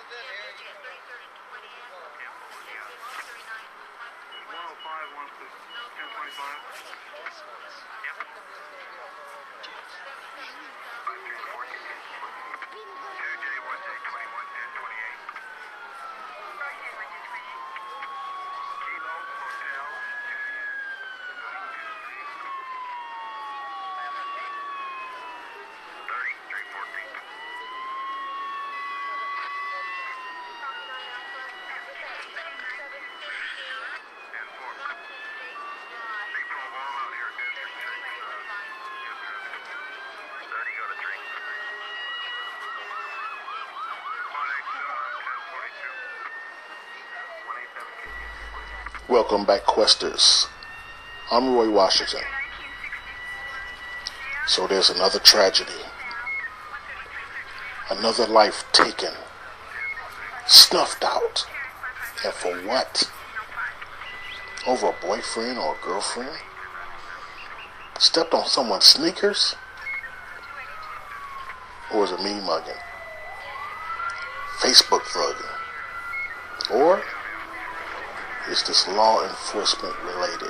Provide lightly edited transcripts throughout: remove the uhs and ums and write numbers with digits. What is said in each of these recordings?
Welcome back, Questers. I'm Roy Washington. So there's another tragedy. Another life taken. Snuffed out. And for what? Over a boyfriend or a girlfriend? Stepped on someone's sneakers? Or is it me mugging? Facebook thugging? Or is this law enforcement related?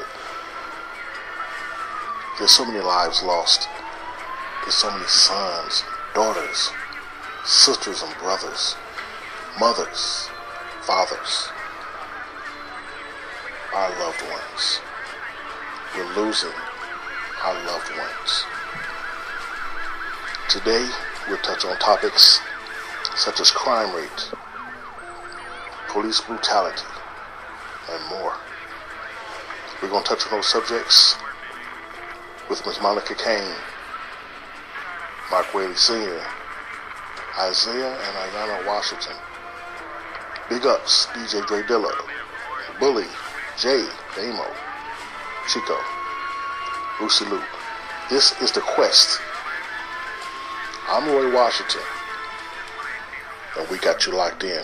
There's so many lives lost. There's so many sons, daughters, sisters and brothers, mothers, fathers, our loved ones. We're losing our loved ones. Today, we'll touch on topics such as crime rate, police brutality, and more. We're going to touch on those subjects with Ms. Monica Kane, Mark Whaley Sr., Isaiah and Ayanna Washington. Big ups, DJ Dre Dilla, Bully, Jay, Damo, Chico, Lucy Lou. This is The Quest. I'm Roy Washington, and we got you locked in.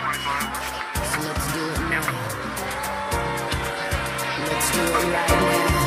Let's do it right now.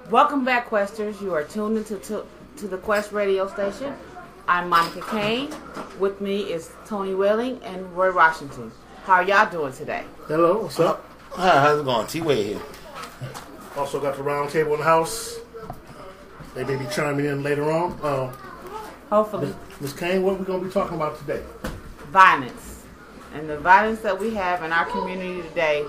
Welcome back, Questers. You are tuned into to the Quest radio station. I'm Monica Kane. With me is Tony Welling and Roy Washington. How are y'all doing today? Hello, what's up? Hi, how's it going? T-Way here. Also got the round table in the house. They may be chiming in later on. Hopefully. Ms. Kane, what are we going to be talking about today? Violence. And the violence that we have in our community today.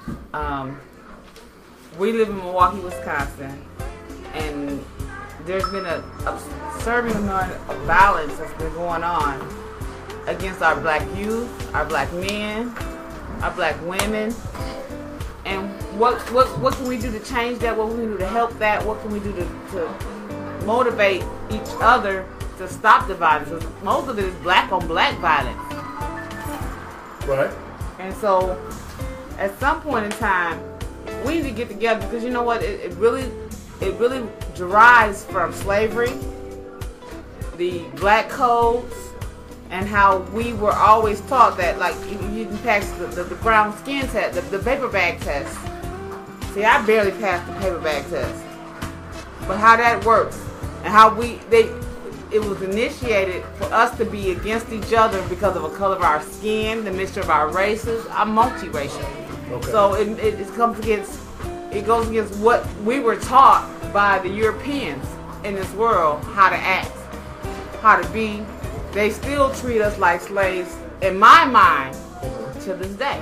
We live in Milwaukee, Wisconsin. And there's been a disturbing amount of violence that's been going on against our black youth, our black men, our black women. And what can we do to change that? What can we do to help that? What can we do to motivate each other to stop the violence? Because most of it is black on black violence. Right. And so, at some point in time, we need to get together because you know what? It really derives from slavery, the black codes, and how we were always taught that, like, you didn't pass the brown skin test, the paper bag test. See, I barely passed the paper bag test. But how that works, and how it was initiated for us to be against each other because of the color of our skin, the mixture of our races. I'm multiracial. Okay. So it goes against what we were taught by the Europeans in this world, how to act, how to be. They still treat us like slaves, in my mind, to this day.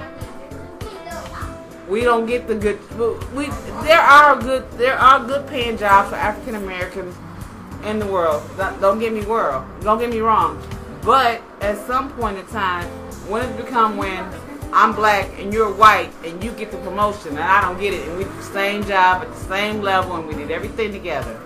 We don't get the good. There are good paying jobs for African Americans in the world. Don't get me wrong. But at some point in time, when I'm black and you're white and you get the promotion and I don't get it, and we do the same job at the same level and we did everything together.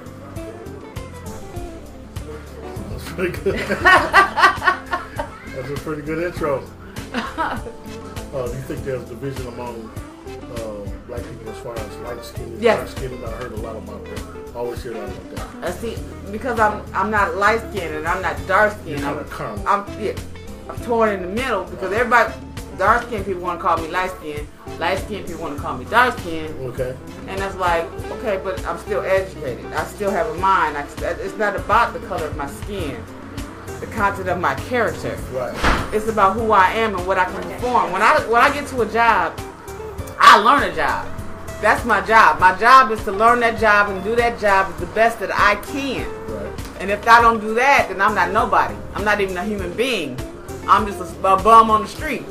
That's pretty good. That's a pretty good intro. Do you think there's division among black people as far as light skin and dark skin? And I heard a lot about that. I always hear that about that. See, because I'm not light skinned and I'm not dark skinned. I'm torn in the middle because everybody. Dark skinned people want to call me light skinned. Light skinned people want to call me dark skinned. Okay. And that's like, okay, but I'm still educated. I still have a mind. It's not about the color of my skin, the content of my character. Right. It's about who I am and what I can perform. When I get to a job, I learn a job. That's my job. My job is to learn that job and do that job the best that I can. Right. And if I don't do that, then I'm not nobody. I'm not even a human being. I'm just a bum on the street.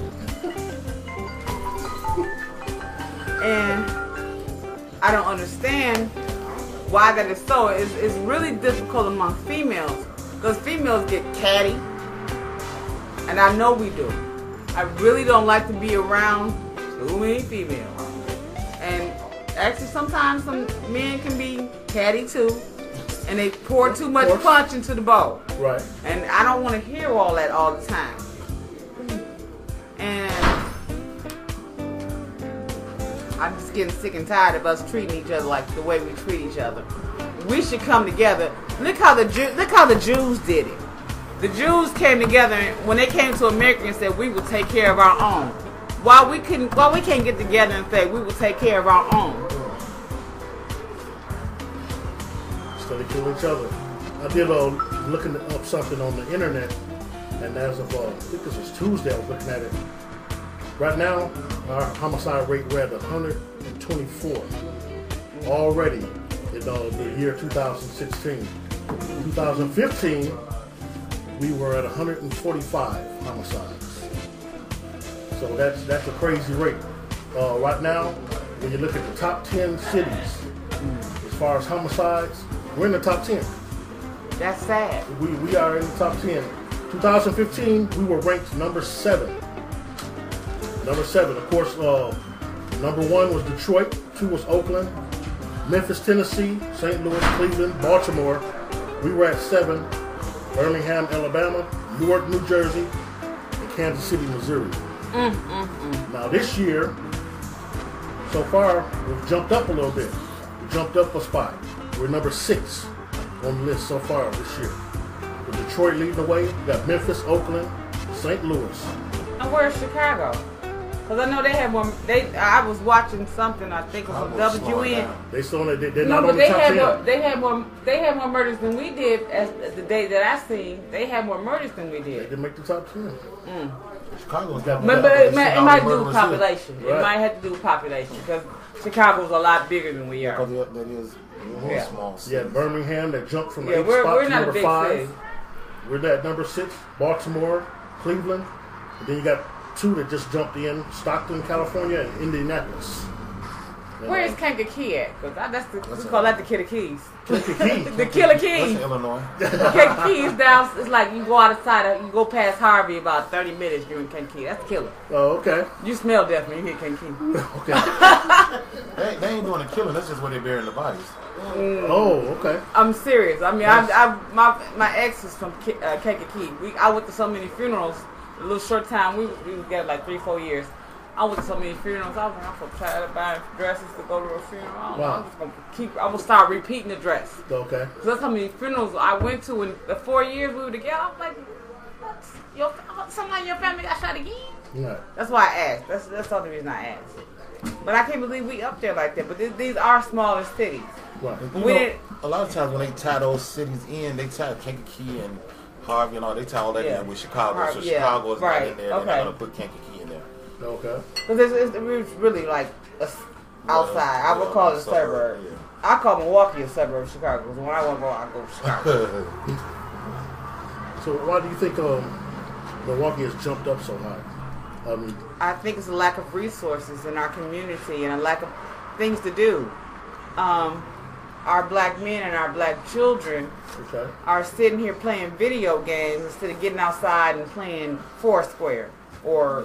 And I don't understand why that is so. It's really difficult among females because females get catty, and I know we do. I really don't like to be around too many females. And actually, sometimes some men can be catty too, and they pour too much punch into the bowl. Right. And I don't want to hear all that all the time. And I'm just getting sick and tired of us treating each other like the way we treat each other. We should come together. Look how the Jews did it. The Jews came together when they came to America and said we will take care of our own. Why we can't get together and say we will take care of our own? Instead of killing each other. I did looking up something on the internet, and as of I think this was Tuesday, I was looking at it. Right now, our homicide rate, we're at 124 already in the year 2016. 2015, we were at 145 homicides. So that's a crazy rate. Right now, when you look at the top 10 cities, as far as homicides, we're in the top 10. That's sad. We are in the top 10. 2015, we were ranked number 7. Number 7, of course, number 1 was Detroit, 2 was Oakland, Memphis, Tennessee, St. Louis, Cleveland, Baltimore. We were at 7, Birmingham, Alabama, Newark, New Jersey, and Kansas City, Missouri. Now this year, so far, we've jumped up a little bit. We jumped up a spot. We're number 6 on the list so far this year. With Detroit leading the way, we got Memphis, Oakland, St. Louis. And where's Chicago? Because I know they had one. I was watching something. I think it was WN. They still they're No, not but on the top 10. They had more murders than we did. As the day that I seen, they had more murders than we They did. didn't make the top 10. Chicago's got But it might do with population. Right. It might have to do with population because Chicago's a lot bigger than we are. That is a small city. Yeah, Birmingham that jumped from the Yeah, 8th we're spot to not a number big 5. city. We're at number 6. Baltimore, Cleveland, and then you got 2 that just jumped in: Stockton, California, and Indianapolis. Where is Kankakee at? Because we call that the Killer Keys. Kankakee. The Killer That's Keys. in Illinois. Kankakee is down. It's like you go outside, you go past Harvey about 30 minutes. You're in Kankakee. That's Killer. Oh, okay. You smell death when you hit Kankakee. Okay. They ain't doing the killing. That's just where they're burying the bodies. Oh, okay. I'm serious. I mean, my ex is from Kankakee. I went to so many funerals. A little short time. We was together like 3-4 years. I went to so many funerals. I was like, I'm so tired of buying dresses to go to a funeral. Wow. I'm gonna start repeating the dress. Okay. Cause that's how many funerals I went to in the 4 years we were together. I was like, somebody in your family got shot again? Yeah. That's why I asked. That's the only reason I asked. But I can't believe we up there like that. But these are smaller cities. Right. A lot of times when they tie those cities in, they tie Kankakee and Harvey and all. They tie all that in with Chicago. So Chicago is not in there. Okay. They're not gonna put Kankakee in there. Okay. Because it's really like outside. I would call it a suburb. Yeah. I call Milwaukee a suburb of Chicago. Because when I want to go, I go to Chicago. So why do you think Milwaukee has jumped up so high? I think it's a lack of resources in our community and a lack of things to do. Our black men and our black children are sitting here playing video games instead of getting outside and playing Foursquare or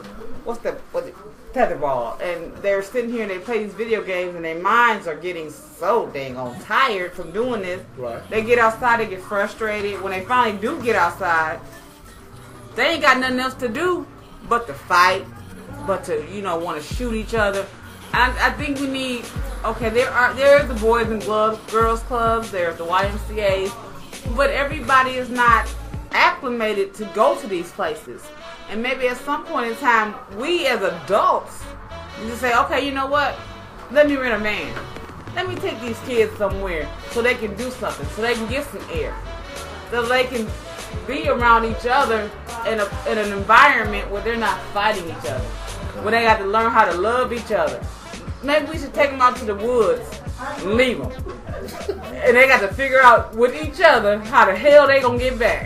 tetherball. And they're sitting here and they play these video games and their minds are getting so dang on tired from doing this. Right. They get outside, they get frustrated. When they finally do get outside, they ain't got nothing else to do but to fight, but to want to shoot each other. I think we need. Okay, there's the Boys and Girls Clubs, there's the YMCA's, but everybody is not acclimated to go to these places. And maybe at some point in time, we as adults just say, okay, you know what? Let me rent a van. Let me take these kids somewhere so they can do something, so they can get some air, so they can be around each other in an environment where they're not fighting each other, where they got to learn how to love each other. Maybe we should take them out to the woods and leave them. And they got to figure out with each other how the hell they gonna get back.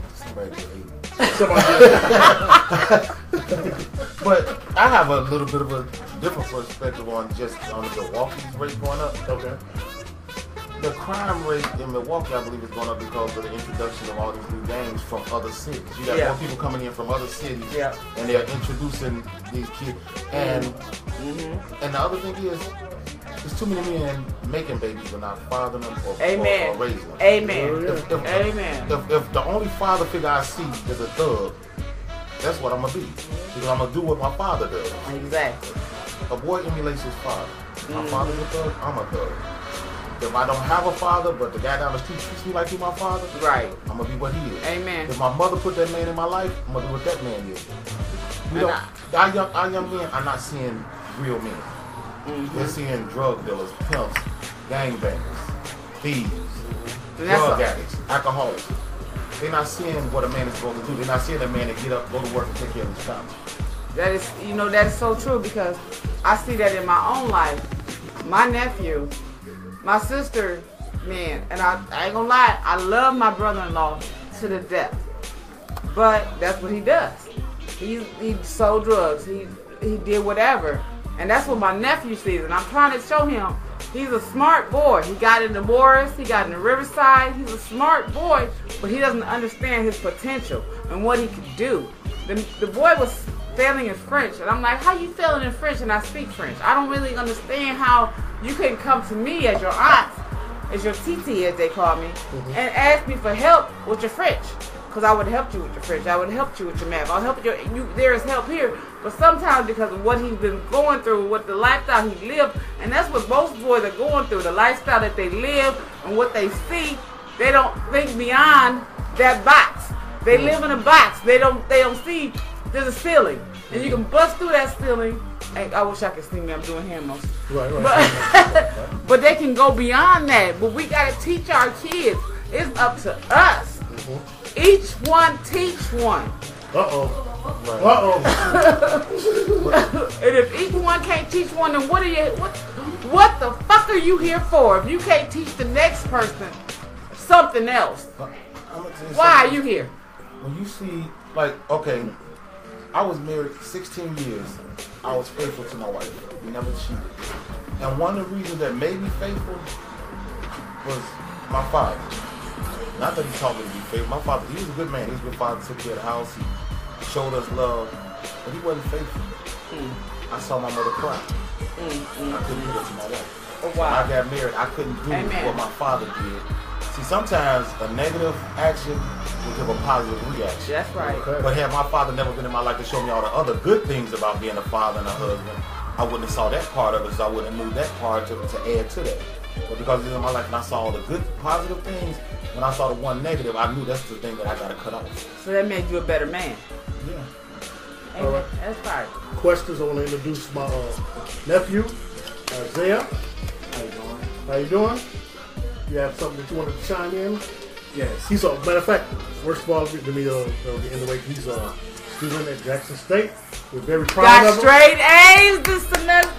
But I have a little bit of a different perspective on the Milwaukee's rate going up. Okay. The crime rate in Milwaukee, I believe, is going up because of the introduction of all these new gangs from other cities. You got more people coming in from other cities, and they're introducing these kids. And and the other thing is, there's too many men making babies but not fathering them or raising them. Amen. If the only father figure I see is a thug, that's what I'm gonna be, because I'm gonna do what my father does. Exactly. A boy emulates his father. My father's a thug, I'm a thug. If I don't have a father, but the guy down the street treats me like he's my father, right, I'm gonna be what he is. Amen. If my mother put that man in my life, I'm gonna be what that man is. Our young men are not seeing real men. They're seeing drug dealers, pimps, gangbangers, thieves, drug addicts, alcoholics. They're not seeing what a man is supposed to do. They're not seeing a man to get up, go to work, and take care of his family. That is, that is so true, because I see that in my own life. My nephew, my sister, man, and I ain't gonna lie, I love my brother-in-law to the death. But that's what he does. He sold drugs. He did whatever. And that's what my nephew sees. And I'm trying to show him he's a smart boy. He got into Morris. He got into Riverside. He's a smart boy, but he doesn't understand his potential and what he could do. The boy was failing in French. And I'm like, how you failing in French and I speak French? I don't really understand how you couldn't come to me as your aunt, as your TT as they call me, and ask me for help with your French. Because I would have helped you with your French. I would have helped you with your math. I'll help you. There is help here. But sometimes because of what he's been going through, what the lifestyle he lived, and that's what most boys are going through, the lifestyle that they live and what they see, they don't think beyond that box. They live in a box. They don't see there's a ceiling, and you can bust through that ceiling. And I wish I could see me. I'm doing hand motions. Right. But they can go beyond that. But we gotta teach our kids. It's up to us. Mm-hmm. Each one teach one. And if each one can't teach one, then what the fuck are you here for? If you can't teach the next person something else, why are you here? When you see, like, okay, I was married 16 years. I was faithful to my wife. We never cheated. And one of the reasons that made me faithful was my father. Not that he taught me to be faithful. My father, he was a good man. He was a good father, took care of the house. He showed us love. But he wasn't faithful. I saw my mother cry. I couldn't do that to my wife. Oh, wow. When I got married, I couldn't do what my father did. See, sometimes a negative action will give a positive reaction. That's right. Okay. But had my father never been in my life to show me all the other good things about being a father and a husband, I wouldn't have saw that part of it, so I wouldn't have knew that part to add to that. But because he's in my life and I saw all the good, positive things, when I saw the one negative, I knew that's the thing that I got to cut off. So that made you a better man. Yeah. All right. That's right. Questions. I want to introduce my nephew, Isaiah. How you doing? How you doing? You have something that you wanted to chime in? Yes. He's a matter of fact. First of all, let me iterate. He's a student at Jackson State. We're very proud Got of him. straight A's this semester.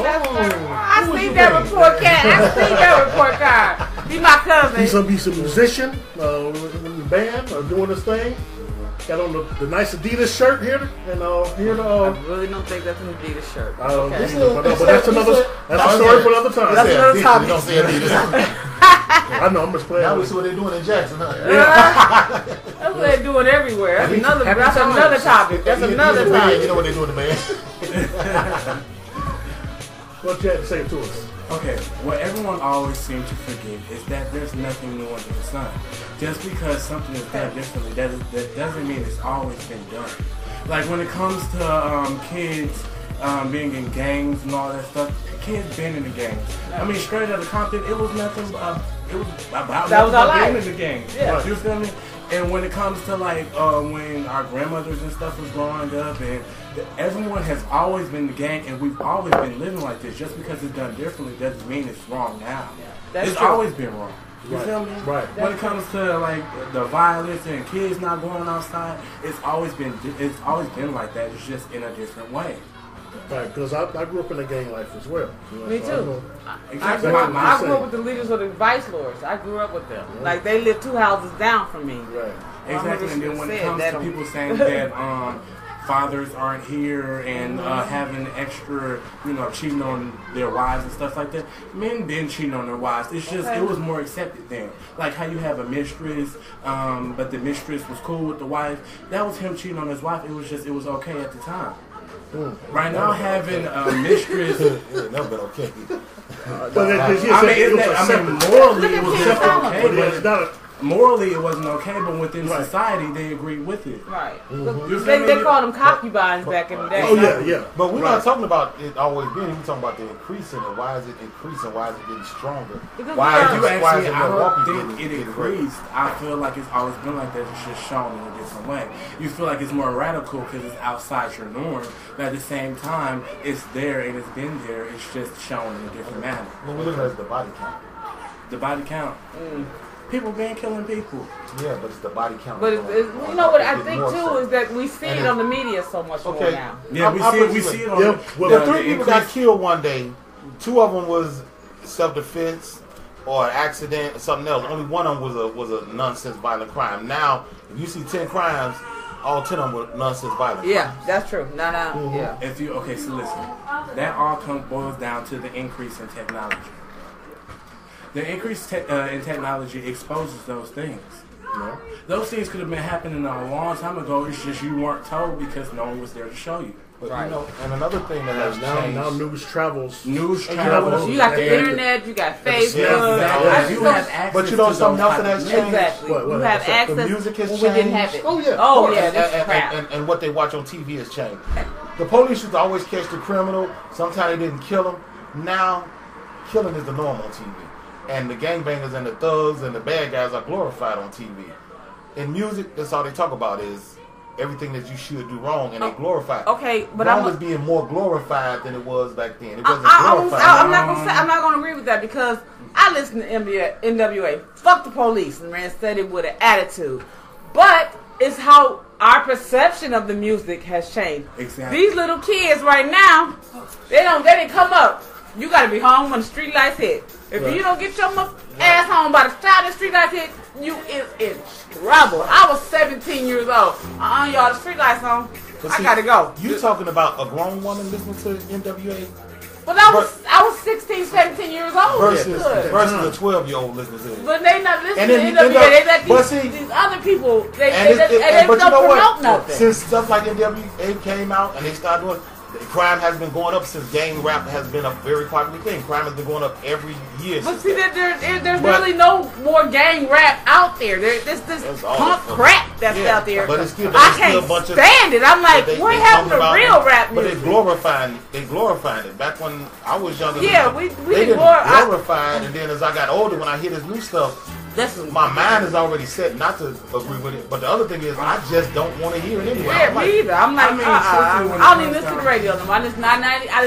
I see that report card. He's my cousin. He's a musician in the band, doing his thing. Got on the nice Adidas shirt here, and here I really don't think that's an Adidas shirt. but that's a story for another time. That's another topic. Don't say Adidas. I know, I'm just playing. Now we see what they're doing in Jackson, huh? That's what they're doing everywhere. That's another topic. That's another topic. You know what they're doing, man. What you had to say to us? Okay, what everyone always seems to forget is that there's nothing new under the sun. Just because something is done differently, that doesn't mean it's always been done. Like when it comes to kids being in gangs and all that stuff, kids been in the gangs. I mean, straight out of Compton, it was nothing. It was about that was our life. being in the gangs. Yeah. You feel me? And when it comes to like when our grandmothers and stuff was growing up, and everyone has always been the gang, and we've always been living like this. Just because it's done differently doesn't mean it's wrong now. It's true. always been wrong. You Right. feel me? Right. When it comes to like the violence and kids not going outside, it's always been like that. It's just in a different way. Right, because I grew up in a gang life as well. You know, Me so too. I know Exactly. I grew up with the leaders of the vice lords. I grew up with them. Like they lived 2 houses down from me. Right. Exactly. And then when it comes to people saying that fathers aren't here and having extra, cheating on their wives and stuff like that. Men been cheating on their wives. It's just it was more accepted then. Like how you have a mistress, but the mistress was cool with the wife. That was him cheating on his wife. It was okay at the time. Right now, having a mistress. Never been okay. Morally it was okay, But it's but not morally it wasn't okay. But within society, they agreed with it. Right. You feel They me? called them concubines back in the day. Oh yeah. But we're not talking about it always being. We're talking about the increasing and why is it increasing? Why is it getting stronger? Because Why If is you it, why is ask me, it I Milwaukee don't think getting it increased. I feel like it's always been like that. It's just shown in a different way. You feel like it's more radical because it's outside your norm, but at the same time, it's there and it's been there. It's just shown in a different manner. When we look at it as the body count. The body count. People been killing people. Yeah, but it's the body count. But you know what I think too is that we see it on the media so much more Okay. now. Yeah, we see it on Yeah, the, well, The 3 people got killed one day. 2 of them was self-defense or an accident or something else. Only one of them was a nonsense violent crime. Now, if you see 10 crimes, all 10 of them were nonsense violent Yeah, crimes. that's true. Yeah. If you so listen, that all boils down to the increase in technology. The increase in technology exposes those things. Yeah. Those things could have been happening a long time ago. It's just you weren't told because no one was there to show you. But and another thing that has changed. Now news travels. News And travels. You got the and- internet, you got Facebook. Yeah, you have access But you know to something those else that type has of changed? Exactly. What, You have what's that? access. The music has when we didn't have changed. it. Oh yeah. Oh Of yeah, course. that's crap. And what they watch on TV has changed. The police used to always catch the criminal. Sometimes they didn't kill him. Now, killing is the norm on TV. And the gangbangers and the thugs and the bad guys are glorified on TV. In music, that's all they talk about is everything that you should do wrong, and they glorify it. Okay, but wrong is being more glorified than it was back then. It wasn't glorified. I'm not gonna agree with that because I listen to NWA. Fuck the police, and man said it with an attitude. But it's how our perception of the music has changed. Exactly. These little kids right now, they didn't come up. You gotta be home when the street lights hit. If you don't get your ass home by the time the street lights hit, you is in trouble. I was 17 years old. Y'all, the street lights on. I gotta go. You talking about a grown woman listening to NWA? But I was 16, 17 years old. Versus a 12-year-old listening to it. But they not listening to NWA. They let these other people, they don't promote nothing. Since stuff like NWA came out and they started doing, crime has been going up since gang rap has been a very popular thing. Crime has been going up every year. But see, there's really no more gang rap out there. There's this punk crap that's out there. But it's still, I can't stand it. I'm like, what happened to real rap music? But they glorifying it. Back when I was younger, we didn't glorify it. And then as I got older, when I hear this new stuff, my mind is already set not to agree with it. But the other thing is, I just don't want to hear it anyway. Yeah, me either. I'm like, I don't even listen to the radio no more. I listen to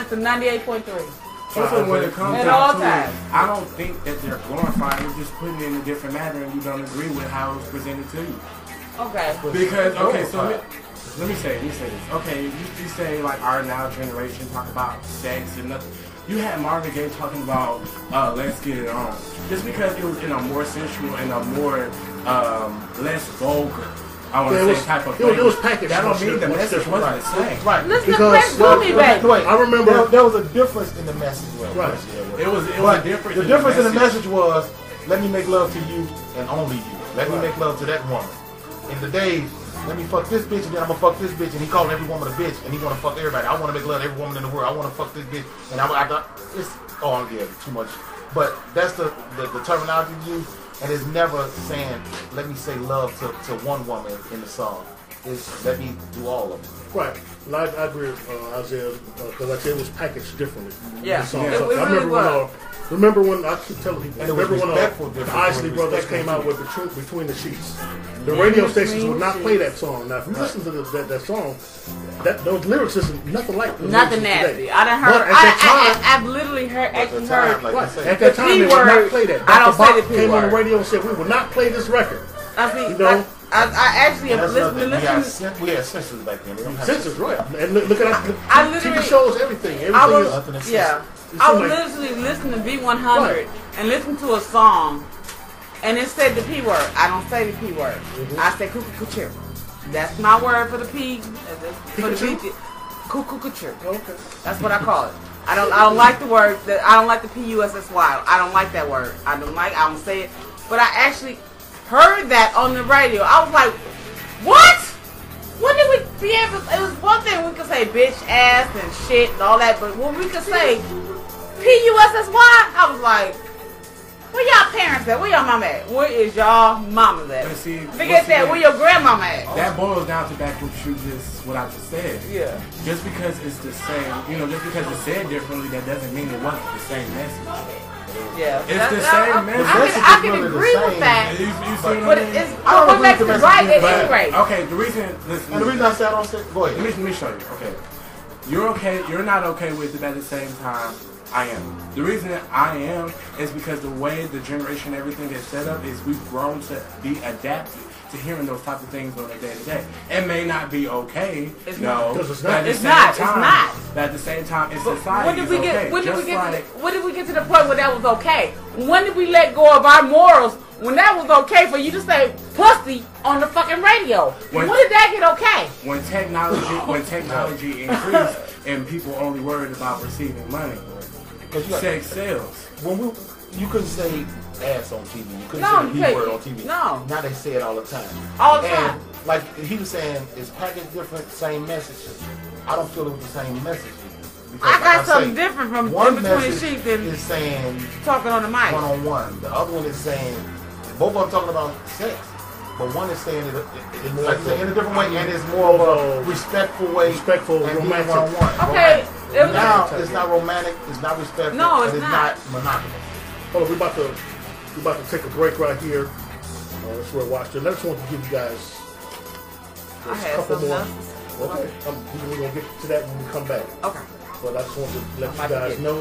98.3. Also, when it comes down to it, I don't think that they're glorifying. You're just putting it in a different manner, and you don't agree with how it's presented to you. Okay. Because so let me say this. Okay, you say like our now generation talk about sex and nothing. You had Marvin Gaye talking about let's get it on. Just because it was in a more sensual and a more less vulgar, I want to say type of it was packaged. That don't mean the message wasn't the same. Right. Listen to Prince Boomy, baby. I remember there was a difference in the message. Right. It was a difference. The difference in the message was, let me make love to you and only you. Let me make love to that woman. In the days, let me fuck this bitch and then I'm gonna fuck this bitch, and he calling every woman a bitch and he wanna fuck everybody. I wanna make love to every woman in the world. I wanna fuck this bitch and it's too much. But that's the terminology used, and it's never saying let me say love to one woman in the song. It's let me do all of them. Right. And I agree with Isaiah because like I said, it was packaged differently. Yeah. The song. It really remember when I keep telling people. And remember when the Isley Brothers came out with Between the Sheets. The radio stations would not play that song. Now, if you listen to that song, those lyrics is nothing like the nothing nasty. Today. I done heard. I've literally heard. At that time, they would not play that. I don't say the P came word. on the radio and said we will not play this record. I mean, I actually have listened. We had censors back then. Censors, right? And look at TV shows, everything. I was literally listening to V100 and listen to a song, and it said the P word. I don't say the P word. Mm-hmm. I say cuckoo. That's my word for the P. For the P. Cuckoo. Okay. That's what I call it. I don't like the word. I don't like the P-U-S-S-Y. I don't like that word. I don't say it. But I actually heard that on the radio. I was like, what? When did we be able to, it was one thing we could say bitch, ass, and shit, and all that, but when we could say P-U-S-S-Y, I was like, where y'all parents at? Where y'all mama at? Where is y'all mama at? Forget that. Where your grandmama at? That boils down to back what I just said. Yeah. Just because it's the same, just because it's said differently, that doesn't mean it wasn't the same message. Yeah, it's the same message. I can agree with that, but it's what makes it right at any rate. Okay, the reason I said I don't say. Go ahead. Let me show you. Okay, you're okay. You're not okay with it, but at the same time, I am. The reason that I am is because the way the generation, everything is set up, is we've grown to be adapted to hearing those types of things on a day-to-day. It may not be okay. It's not. It's not. But at the same time, it's society. When did we get to the point where that was okay? When did we let go of our morals? When that was okay for you to say pussy on the fucking radio? When did that get okay? When technology increased and people only worried about receiving money. Sex sells. You couldn't say ass on TV. You couldn't say the P word on TV. No. Now they say it all the time. All the time. Like he was saying, it's packaged different, same message. I don't feel it was the same message. I got something different from one Between the Sheets than is saying talking on the mic. One-on-one. The other one is saying, both of them talking about sex. But one is saying it in a different way, and it's more of a respectful way. Respectful, romantic. One-on-one. Okay. Now it's not romantic. It's not respectful. No, it's not monogamous. Hold on, we're about to take a break right here. That's where I watched it. I just want to give you guys I had something else. Okay, we're going to get to that when we come back. Okay. But I just want to let you guys know.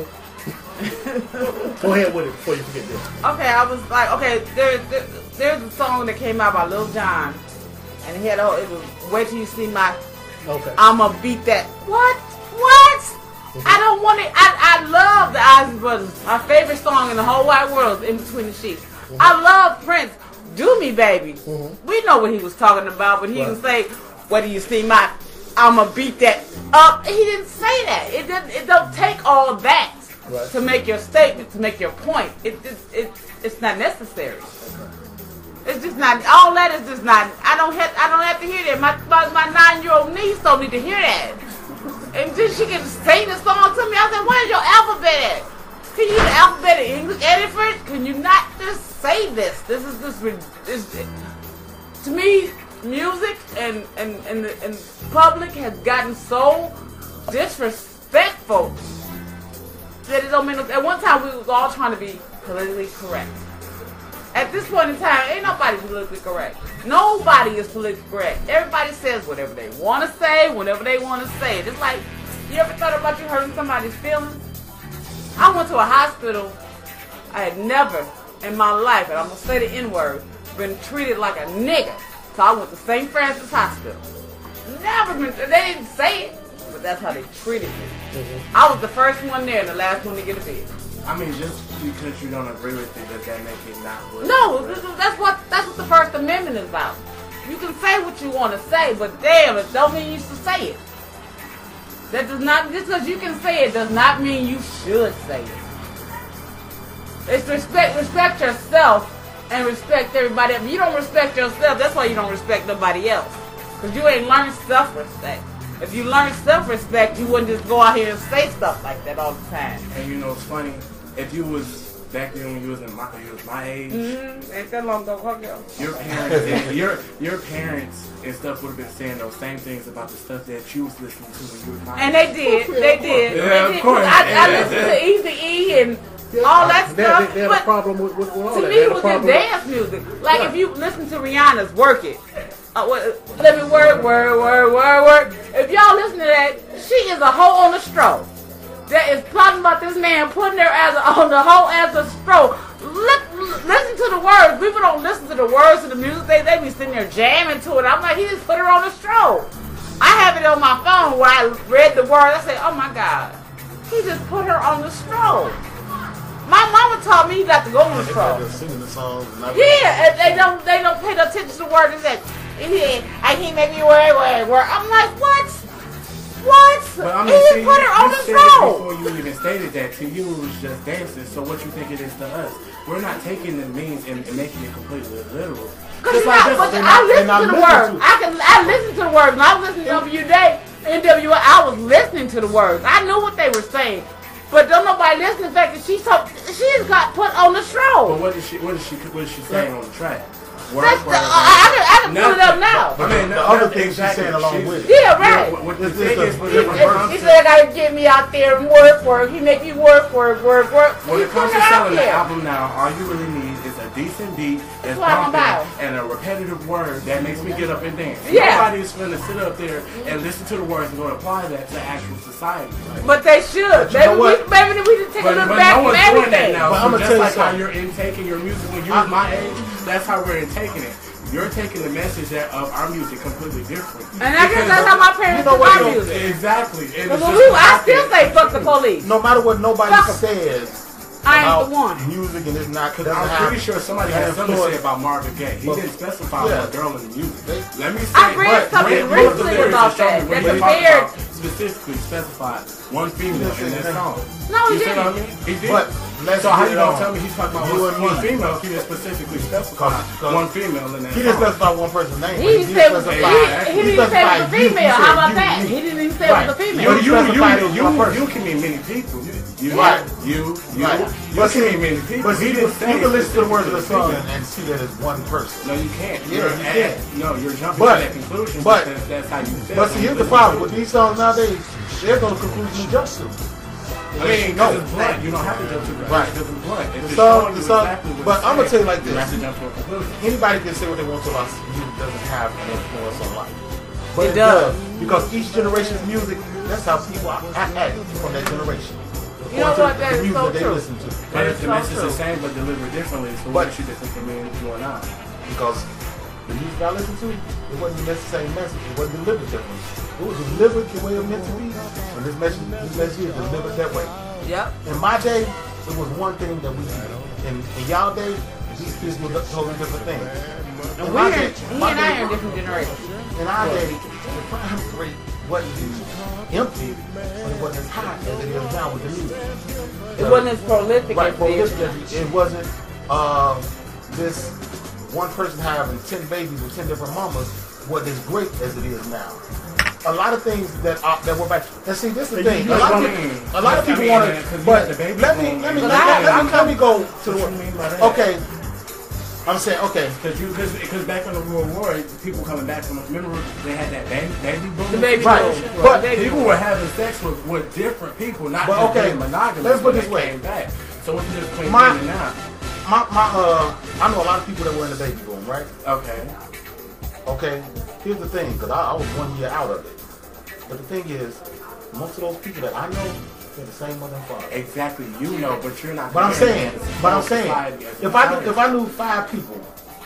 Go ahead with it before you forget this. Okay, I was like, okay, there's a song that came out by Lil Jon, and he had it was Wait Till You See My. Okay. I'ma beat that. What? I don't want it. I love the Isley Brothers. My favorite song in the whole wide world is In Between the Sheets. I love Prince. Do Me Baby. We know what he was talking about, but he would say, "What do you see my? I'ma beat that up." He didn't say that. It don't take all of that to make your statement, to make your point. It's not necessary. It's just not. All that is just not. I don't have to hear that. My 9-year-old niece don't need to hear that. And then she can sing the song to me. I said, "Where's your alphabet at? Can you use the alphabet in English? Edit for it? Can you not just say this? This is just to me, music and public has gotten so disrespectful that it don't mean. At one time, we was all trying to be politically correct. At this point in time, ain't nobody politically correct. Nobody is politically correct. Everybody says whatever they want to say, whenever they want to say it. It's like, you ever thought about you hurting somebody's feelings? I went to a hospital. I had never in my life, and I'm going to say the N-word, been treated like a nigga. So I went to St. Francis Hospital. Never been, they didn't say it, but that's how they treated me. I was the first one there and the last one to get a bed. I mean, just because you don't agree with it, does that make it not good? No, that's what the First Amendment is about. You can say what you want to say, but damn, it don't mean you should say it. That does not, just because you can say it does not mean you should say it. It's respect yourself and respect everybody else. If you don't respect yourself, that's why you don't respect nobody else. Because you ain't learned self-respect. If you learned self-respect, you wouldn't just go out here and say stuff like that all the time. And you know, it's funny. If you was back then when you was my age, ain't that long ago, girl. Your parents and stuff would have been saying those same things about the stuff that you was listening to when you was my age. And they did. They did. Yeah, of course. I listened to Eazy-E and all that stuff. They had a problem with all to that. me, it was just dance music. Like if you listen to Rihanna's "Work It," let me work. If y'all listen to that, she is a hoe on the stroke. That is plotting about this man putting her on the hoe as a stroke. Listen to the words. People don't listen to the words of the music. They be sitting there jamming to it. I'm like, he just put her on the stroke. I have it on my phone where I read the words. I say, oh my God, he just put her on the stroke. My mama taught me you got to go on the stroke. Singing the songs. Yeah, and they don't pay no attention to the words. They say, I can't make me work. I'm like, what? But I mean, he put her on the stroke. Before you even stated that, to you it was just dancing. So what you think it is to us? We're not taking the means and making it completely literal. Because I listen to the words. I listen to the words. When I was listening to NWA, I was listening to the words. I knew what they were saying. But don't nobody listen to the fact that she got put on the stroke. But what is she saying on the track? I can pull it up now. I mean, the other things she's saying along with it. Yeah, right. The thing is, he said, I gotta get me out there and work. He make me work. When it comes to selling the album now, all you really need is a decent beat that's bumping and a repetitive word that makes me get up and dance. Yeah. Nobody's gonna sit up there and listen to the words and go apply that to actual society. But they should. Maybe we just take a look back from everything. Now, but so I'm gonna just tell you like how something. you're intaking your music when you was my age, that's how we're intaking it. You're taking the message of our music completely different. And I guess that's how my parents do my music. Exactly. I still say fuck the police. No matter what nobody says I ain't about the one. music and it's not, because I'm pretty sure somebody had something to say about Marvin Gaye. He didn't specify one girl in the music. Let me say, I read something recently about that. That compared specifically specified one female in that song. No, he You see what I didn't. mean? He did. But So how you gonna tell me he's talking about You and one me. female? He didn't specifically specify one female in that He didn't song. specify one person's name. He didn't say it was a specified you. female. He How said about you, that? you. He didn't even say it was a female. You specified it was one person. You can mean many people. You Right. You Right. can mean many people. But He you didn't say can listen to the words of the specifically song and see that it's one person. No, you can't. Yeah, you can. No, you're jumping But- to that conclusion. but- because that's how you feel. But see, here's the problem with these songs nowadays. There's no conclusion you jump to. I mean, because it's blunt. You don't have to jump to that. Right. Because it's blunt. It's The just song, showing the you song. exactly what But it's I'm gonna tell saying. you like You have to this. jump to a conclusion. Anybody can say what they want to about music doesn't have an influence on life. But it does. Because each generation's music, that's how people act from that generation. You know what? That is so true. But if the message is the same but delivered differently, so what makes you different from me and you and I? Because the music I listen to, it wasn't the same message. It wasn't delivered differently. It was delivered the way it was meant to be, and this message is delivered that way. Yep. In my day, it was one thing that we did. In y'all day, these kids were totally different things. And he and I are in different generations. In our day, the crime rate wasn't empty, but it wasn't as high as it is now with the music. It wasn't as prolific as it wasn't this one person having 10 babies with 10 different mamas wasn't as great as it is now. A lot of things that were back. And see, this is the thing. A lot of people want to. But let me go to the. Okay. I'm saying okay because back in the World War, people coming back from remember they had that baby boom. The baby right. boom. But people were having sex with different people, not just being monogamous. Let's put it this way. Back. So what's the difference between then and now? I know a lot of people that were in the baby boom, right? Okay. Here's the thing, because I was 1 year out of it. But the thing is, most of those people that I know, they're the same mother and father. Exactly, you know, but you're not. But I'm saying, if I knew 5 people,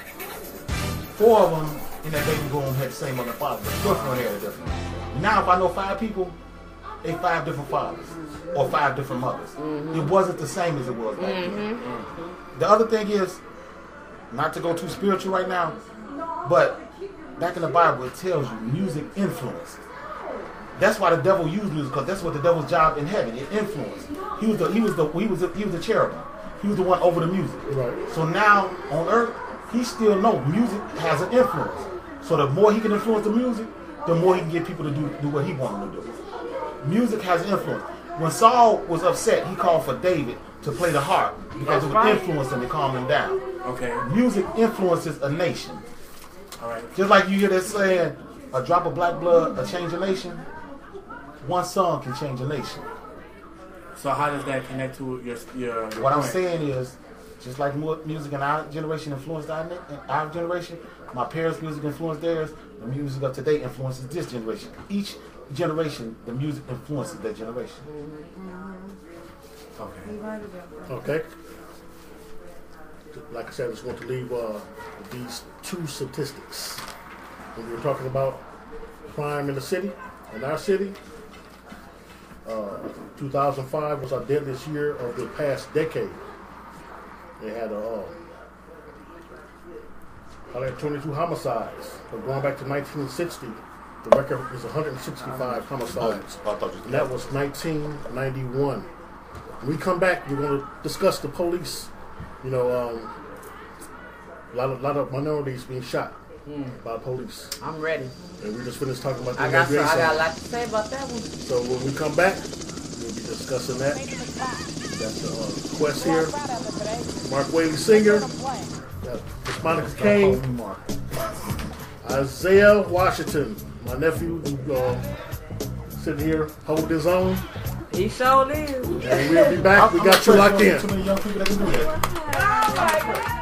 4 of them in that baby boom had the same mother and father, but the girlfriend had a different. Now, if I know 5 people, they 5 different fathers or 5 different mothers. Mm-hmm. It wasn't the same as it was back then. The other thing is, not to go too spiritual right now, but back in the Bible, it tells you music influences. That's why the devil used music, because that's what the devil's job in heaven. It influenced. He was the cherubim. He was the one over the music. Right. So now on earth, he still knows music has an influence. So the more he can influence the music, the more he can get people to do what he wanted to do. Music has influence. When Saul was upset, he called for David to play the harp because it would influence him and calm him down. Okay. Music influences a nation. All right. Just like you hear that saying, a drop of black blood, a change a nation. One song can change a nation. So how does that connect to your What I'm saying is, just like music in our generation influenced our generation, my parents' music influenced theirs, the music of today influences this generation. Each generation, the music influences that generation. Okay. Like I said, I was going to leave these 2 statistics. When we were talking about crime in the city, in our city, 2005 was our deadliest year of the past decade. They had 22 homicides. But going back to 1960, the record is 165 homicides. And that was 1991. When we come back, we're going to discuss the police. You know, a lot of minorities being shot by police. I'm ready. And we just finished talking about the I got a lot to say about that one. So when we come back, we'll be discussing that. That's the Quest here. Mark Whaley Singer. Miss Monica Kane. Isaiah Washington, my nephew, who sitting here holding his own. He sure is. And we'll be back. We got you locked in. Too many young people that can do that.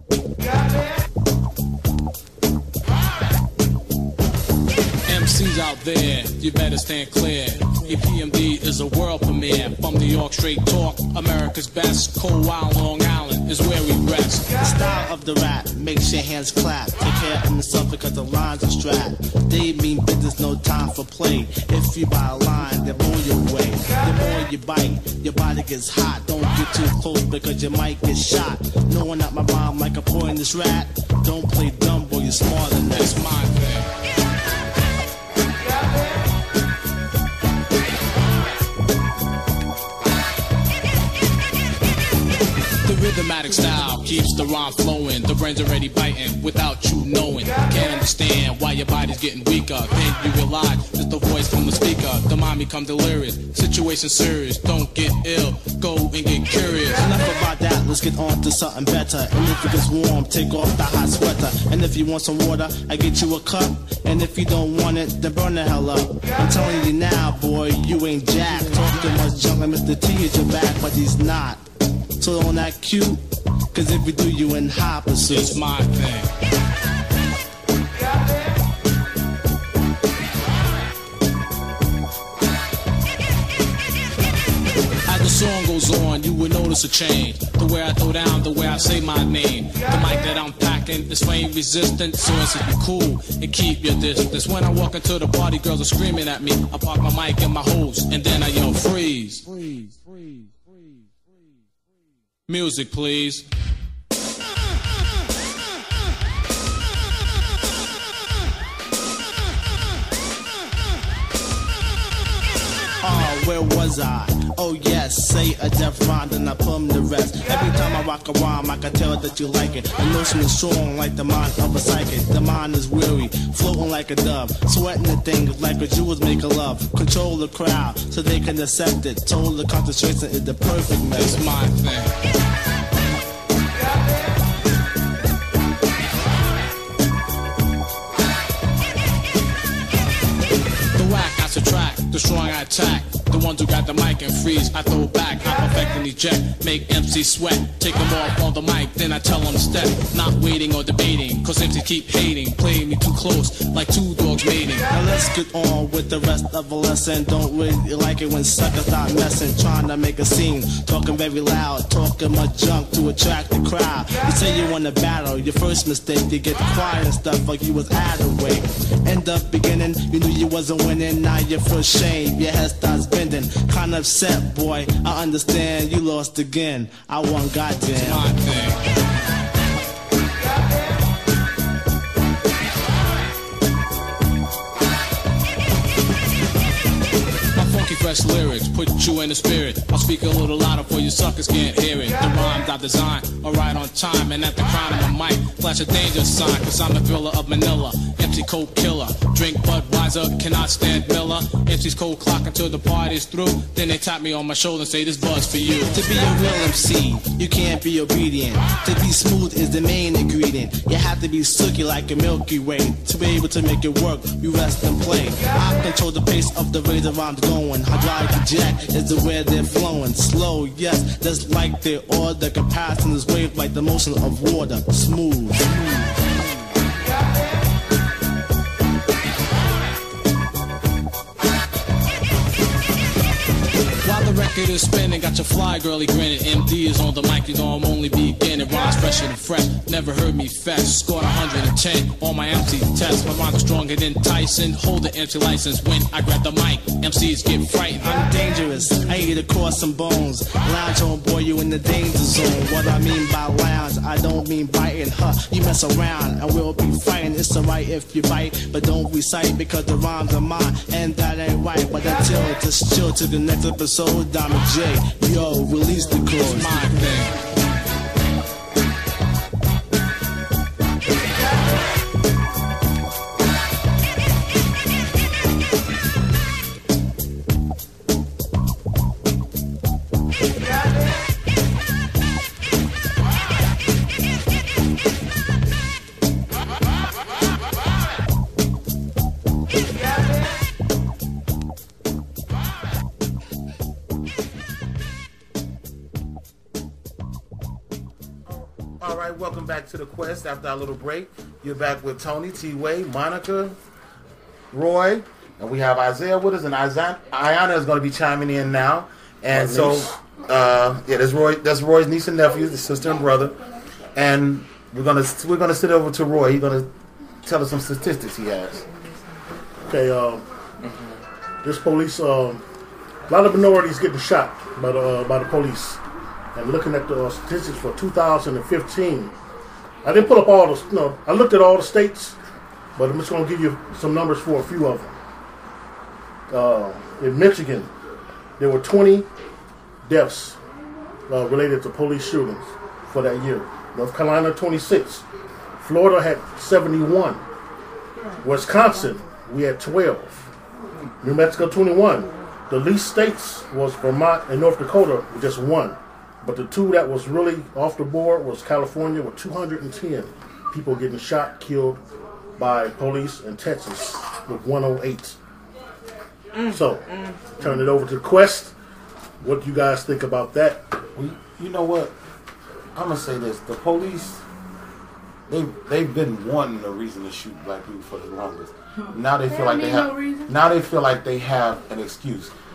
MCs out there, you better stand clear. EPMD is a world premiere. From New York, straight talk, America's best. Cold Wild Long Island is where we rest. The style of the rap makes your hands clap. Take care of yourself because the lines are strapped. They mean business, no time for play. If you buy a line, they blow you away. The more you bite, your body gets hot. Don't get too close because you might get shot. No one at my mom like a poisonous rat. Don't play dumb, boy, you're smarter than that. It's my thing. Rhythmatic style keeps the rhyme flowing. The brain's already biting without you knowing. Can't understand why your body's getting weaker. Then you realize it's the voice from the speaker. The mind become delirious. Situation serious. Don't get ill. Go and get curious. Enough about that. Let's get on to something better. And if it gets warm, take off the hot sweater. And if you want some water, I get you a cup. And if you don't want it, then burn the hell up. I'm telling you now, boy, you ain't jack. Talk too much junk and Mr. T is your back, but he's not. So don't act cute, cause if you do, you in high pursuit. It's my thing. The song goes on, you will notice a change. The way I throw down, the way I say my name. The mic that I'm packing is flame resistant, so it's be cool and keep your distance. When I walk into the party, girls are screaming at me. I park my mic in my hose, and then I yell, freeze. Freeze, freeze, freeze, freeze. Music, please. Where was I? Oh yes, say a death rhyme, then I put 'em to rest. Every time I rock a rhyme, I can tell that you like it. The notion is strong like the mind of a psychic. The mind is weary, floating like a dove, sweating the things like a Jewels make a love. Control the crowd so they can accept it. Total concentration is the perfect method. It's my thing. Subtract, the strong I attack. The ones who got the mic and freeze, I throw back. I perfect and eject, make MC sweat. Take them off on the mic, then I tell them step. Not waiting or debating, cause MC keep hating. Playing me too close, like two dogs mating. Now let's get on with the rest of the lesson. Don't really like it when suckers start messing. Trying to make a scene, talking very loud. Talking much junk to attract the crowd. You say you want to battle, your first mistake. You get quiet and stuff like you was out of way. End up beginning, you knew you wasn't winning. Now your first shame, your head starts bending. Kinda upset, boy, I understand you lost again. I won, goddamn. My thing. Fresh lyrics, put you in the spirit. I'll speak a little louder for you suckers can't hear it. The rhymes I design are right on time, and at the crown of my mic, flash a danger sign, cause I'm the thriller of Manila. MC coke killer, drink Budweiser, cannot stand Miller. MC's cold clock until the party's through. Then they tap me on my shoulder and say this buzz for you. To be a real MC, you can't be obedient. To be smooth is the main ingredient. You have to be silky like a Milky Way. To be able to make it work, you rest and play. I control the pace of the way the rhyme's going. Hydraulic jack is the way they're flowing. Slow, yes, just like the order. Comparison is wave like the motion of water. Smooth. While the record is spinning, got your fly girly grinning. MD is on the mic, you know I'm only beginning. Rhymes fresher than fresh, never heard me fast. Scored 110 on my MC test. My rhymes are stronger than Tyson. Hold the MC license when I grab the mic. MCs get frightened. I'm dangerous, I eat across some bones. Lounge on, boy, you in the danger zone. What I mean by lounge, I don't mean biting. You mess around and we'll be fighting. It's alright if you bite, but don't recite because the rhymes are mine. And that ain't right, but until just chill to the next episode. Diamond J, yo, release the clothes. It's my thing. Welcome back to the Quest after our little break. You're back with Tony, T-Way, Monica, Roy, and we have Isaiah with us, and Ayana is going to be chiming in now. And that's Roy's niece and nephew, the sister and brother. And we're gonna sit over to Roy. He's gonna tell us some statistics he has. Okay, this police, a lot of minorities getting shot by the police. And looking at the statistics for 2015, I didn't pull up all the, I looked at all the states, but I'm just going to give you some numbers for a few of them. In Michigan, there were 20 deaths related to police shootings for that year. North Carolina, 26. Florida had 71. Wisconsin, we had 12. New Mexico, 21. The least states was Vermont and North Dakota with just 1. But the two that was really off the board was California with 210 people getting shot, killed by police, and Texas with 108. So, turn it over to Quest. What do you guys think about that? Well, you know what? I'm gonna say this: the police, they've been wanting a reason to shoot black people for the longest. Now they feel like they have. Now they feel like they have an excuse.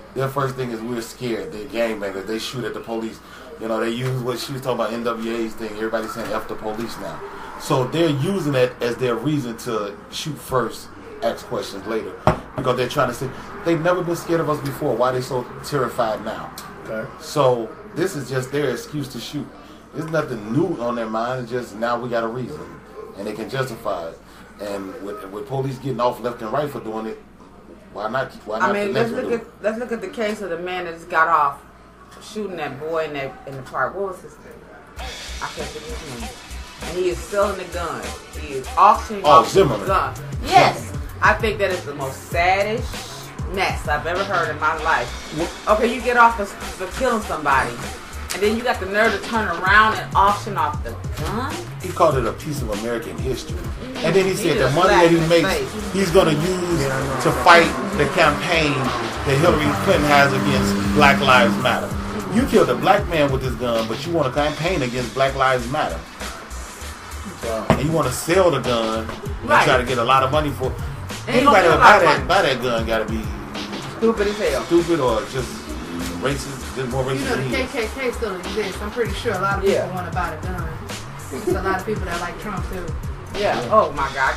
their first thing is we're scared. They're gangbangers. They shoot at the police. You know, they use what she was talking about, NWA's thing. Everybody's saying F the police now. So they're using that as their reason to shoot first, ask questions later. Because they're trying to say, they've never been scared of us before. Why are they so terrified now? Okay. So this is just their excuse to shoot. There's nothing new on their mind. It's just now we got a reason. And they can justify it. And with police getting off left and right for doing it, why not? I mean, let's look at the case of the man that just got off shooting that boy in the park. What was his name? I can't think of his name. And he is selling the gun. He is auctioning off the gun. Yes, I think that is the most saddish mess I've ever heard in my life. Okay, you get off for killing somebody, and then you got the nerve to turn around and auction off the gun? He called it a piece of American history. And then he said the money that he makes, he's going to use to fight the campaign that Hillary Clinton has against Black Lives Matter. You killed a black man with this gun, but you want to campaign against Black Lives Matter. And you want to sell the gun and try to get a lot of money for it. Anybody that buy that gun got to be stupid as hell. Stupid or just racist, just more racist. You know, the KKK still exists. I'm pretty sure a lot of people want to buy the gun. There's a lot of people that like Trump too. Yeah. Oh my God.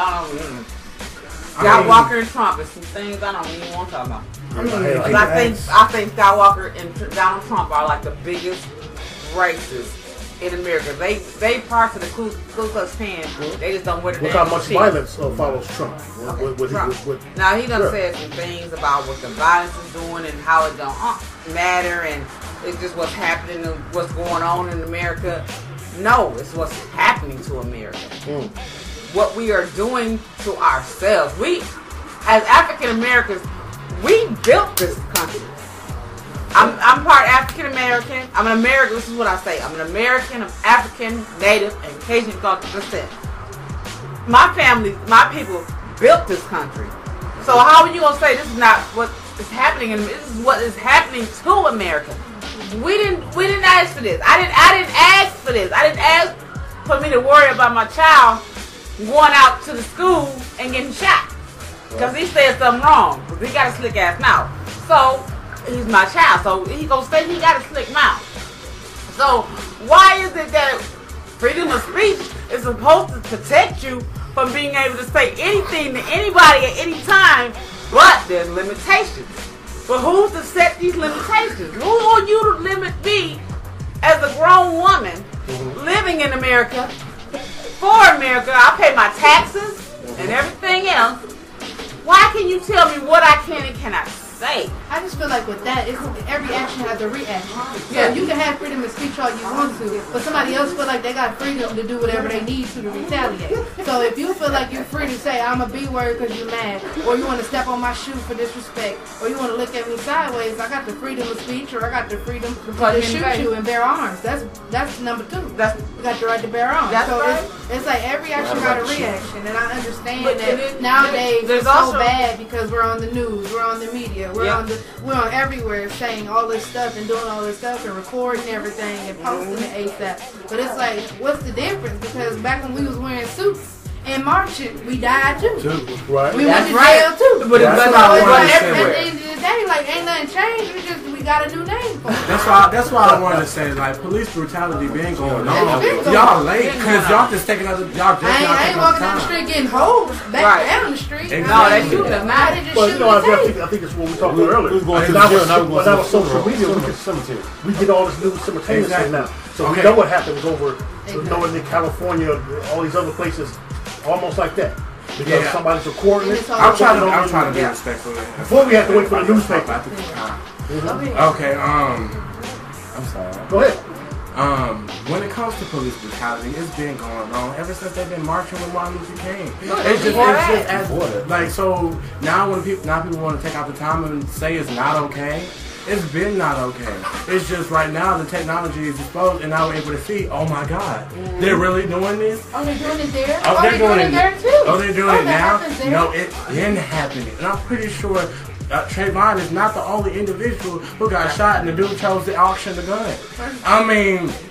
Scott Walker and Trump is some things I don't even want to talk about. I think Scott Walker and Donald Trump are like the biggest racists in America. They parts of the Ku Klux Klan. They just don't wear the. Look how much violence follows Trump. Now he done said some things about what the violence is doing and how it don't matter, and it's just what's happening and what's going on in America. No, it's what's happening to America. What we are doing to ourselves. We, as African Americans, we built this country. I'm part African American. I'm an American. This is what I say. I'm an American of African, Native, and Cajun cultural descent. My family, my people built this country. So how are you gonna say this is not what is happening? And this is what is happening to America. We didn't ask for this. I didn't ask for this. I didn't ask for me to worry about my child going out to the school and getting shot because he said something wrong. He got a slick ass mouth. So he's my child. So he gonna say he got a slick mouth. So why is it that freedom of speech is supposed to protect you from being able to say anything to anybody at any time? But there's limitations. But who's to set these limitations? Who are you to limit me as a grown woman living in America, for America? I pay my taxes and everything else. Why can you tell me what I can and cannot say? I just feel like with that, every action has a reaction. So you can have freedom of speech all you want to, but somebody else feel like they got freedom to do whatever they need to retaliate. So if you feel like you're free to say I'm a B word because you're mad, or you want to step on my shoe for disrespect, or you want to look at me sideways, I got the freedom of speech, or I got the freedom to shoot you and bear arms. That's number two. You got the right to bear arms. It's like every action got a reaction, and I understand that nowadays it's so bad because we're on the news, we're on the media, we're on everywhere saying all this stuff and doing all this stuff and recording everything and posting it ASAP. But it's like, what's the difference? Because back when we was wearing suits and marching, we died too. Right. We went to jail too. But at the end of the day, like, ain't nothing changed. We got a new name for it. That's why I wanted to say, like, police brutality been going on. Y'all late because y'all just taking other. I ain't walking down the street getting hosed back down the street. No, they shooting us now. They just shooting I think it's what we talked about earlier. When that was social media, we get all this news simultaneously now. So we know what happens over, in California, all these other places, almost like that. Because somebody's recording it. I'm trying to be respectful. Before we have to wait for the newspaper. Okay, I'm sorry. Go ahead. When it comes to police brutality, it's been going on ever since they've been marching with Martin Luther King. So now when people want to take out the time and say it's not okay, it's been not okay. It's just right now the technology is exposed and now we're able to see, oh my God, they're really doing this? Oh, they're doing it there? Oh, they're doing it there too? Oh, they're doing it now? No, it's been happening. And I'm pretty sure Trayvon is not the only individual who got shot and the dude chose to auction the gun. I mean,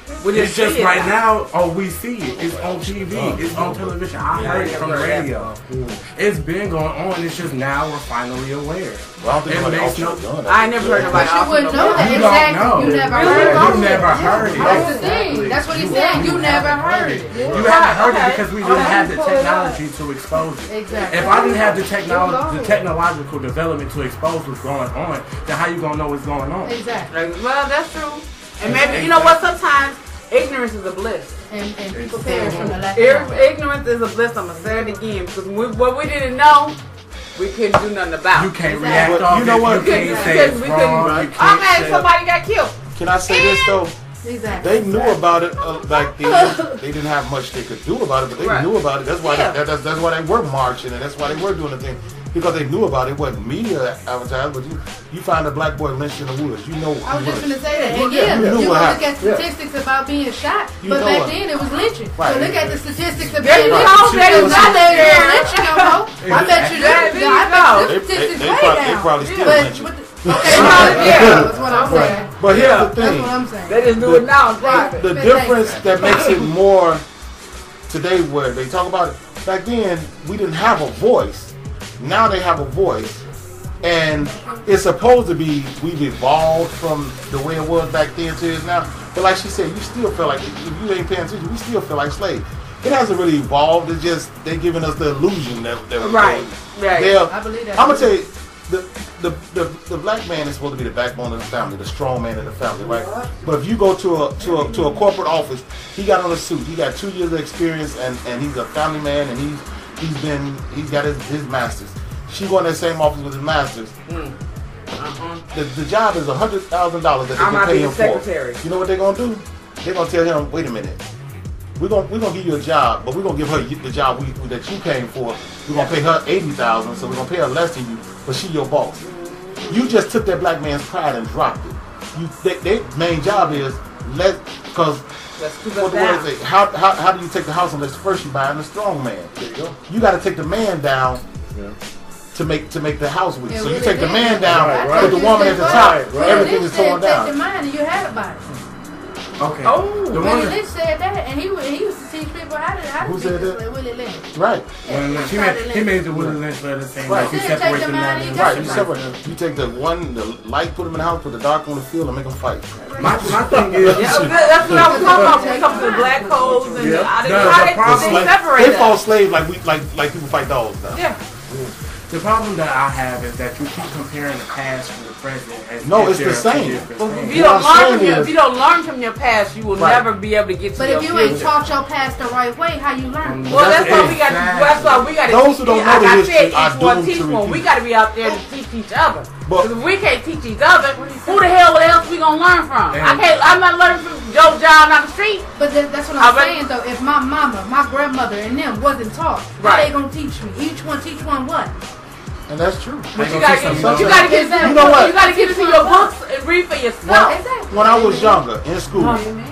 It's just right now, we see it. It's on TV. It's on television. I heard it from the radio. It's been going on. It's just now we're finally aware. Well, I never heard nobody. But you wouldn't know that. Exactly. You never heard it. You never heard it. That's the thing. That's what he's saying. You never heard it. You haven't heard it because we didn't have the technology to expose it. Exactly. If I didn't have the technological development to expose what's going on, then how you gonna know what's going on? Exactly. Well, that's true. And maybe, you know what, sometimes ignorance is a bliss. And people perish from the lack of knowledge. Ignorance is a bliss, I'm going to say it again. Because what we didn't know, we couldn't do nothing about. You can't react off. You know what? You can't say it's wrong. Somebody got killed. Can I say this though? Exactly. They knew about it back then. They didn't have much they could do about it, but they knew about it. That's why that's why they were marching, and that's why they were doing the thing. Because they knew about it. It wasn't media advertised, but you find a black boy lynched in the woods. You know. I was just going to say that. And you look at statistics about being shot, but back then it was lynching. Right. So look at the statistics of being lynched. Now they're lynching no more. I bet you the statistics way down. They probably still lynching. Okay, that's what I'm saying. But here's the thing. That's what I'm saying. They just do it now. The difference that makes it more today, where they talk about it, back then we didn't have a voice. Now they have a voice, and it's supposed to be we've evolved from the way it was back then to it now. But like she said, you still feel like, if you ain't paying attention, we still feel like slaves. It hasn't really evolved. It's just they're giving us the illusion that we're right. I believe that. I'm gonna tell you, the black man is supposed to be the backbone of the family, the strong man of the family, right? But if you go to a corporate office, he got on a suit. He got 2 years of experience, and he's a family man, and he's got his masters. She go in that same office with his masters. The job is $100,000 that they can pay him for. You know what they're gonna do? They're gonna tell him, wait a minute, we're gonna give you a job, but we're gonna give her the job that you came for. We're gonna pay her $80,000, so we're gonna pay her less than you, but she your boss. You just took that black man's pride and dropped it. Their main job is because. What the word is, how do you take the house unless first you buy a strong man? You got to take the man down to make the house with you. So you take the man down, put the woman at the top, everything is torn down. Take the man and you had a body. Okay. Willie Lynch said that, and he used to teach people how to Who said that? Willie Lynch. Right. He made the Willie Lynch letter saying like you separate the man and right. You take the light, put them in the house, put the dark on the field, and make them fight. My thing is, that's what I was talking about when it comes to the black codes and how they separate. They fall slaves like people fight dogs now. Yeah. The problem that I have is that you keep comparing the past to the present. No, it's the same. If you don't learn from your past, you will never be able to get to your future. But if you ain't taught your past the right way, how you learn? Well, that's why we got. That's why we got to. Those who don't know the history are doomed to repeat. We got to be out there to teach each other. Because if we can't teach each other, who the hell else we gonna learn from? I'm not learning from Joe John on the street. But that's what I'm saying though. If my mama, my grandmother, and them wasn't taught, how they gonna teach me? Each one teach one what? And that's true. But you gotta get into your books and read for yourself. When I was younger in school,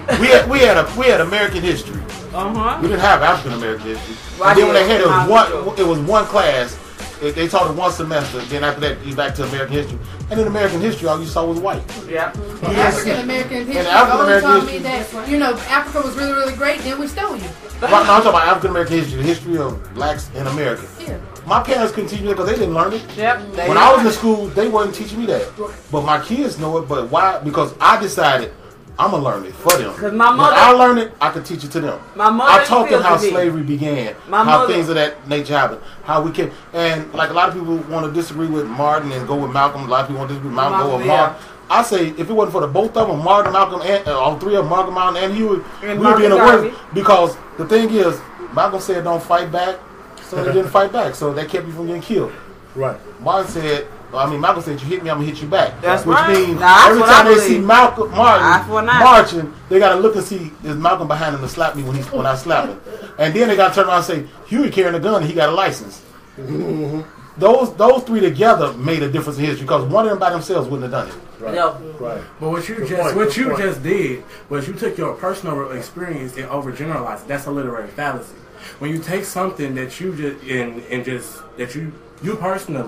we had American history. We didn't have African American history. And then when they had it was one class. They taught it one semester. Then after that, you back to American history. And in American history, all you saw was white. Yeah. African American history always taught me that Africa was really, really great. Then we stole you. Right now, I'm talking about African American history, the history of blacks in America. Yeah. My parents couldn't teach me that because they didn't learn it. Yep. When I was in school, they wasn't teaching me that. But my kids know it. But why? Because I decided I'm gonna learn it for them. Because my mother, when I learn it, I can teach it to them. My mother, I taught them how slavery began, how things of that nature happened, how we came, and like a lot of people want to disagree with Martin and go with Malcolm. A lot of people want to disagree with Malcolm, go with Martin. I say if it wasn't for the both of them, Martin, Malcolm, and all three of them, Malcolm, Martin, and Huey, we'd be in the worst. Because the thing is, Malcolm said don't fight back, so they didn't fight back, so that kept you from getting killed. Right. Malcolm said, you hit me, I'm gonna hit you back. That's which right. means every time they see Martin marching, they gotta look and see is Malcolm behind him to slap me when I slap him. And then they gotta turn around and say, Huey carrying a gun and he got a license. Mm-hmm. Those three together made a difference in history because one of them by themselves wouldn't have done it. Right. No. Right. But what you just did was you took your personal experience and overgeneralized it. That's a literary fallacy. When you take something that you just that you personally,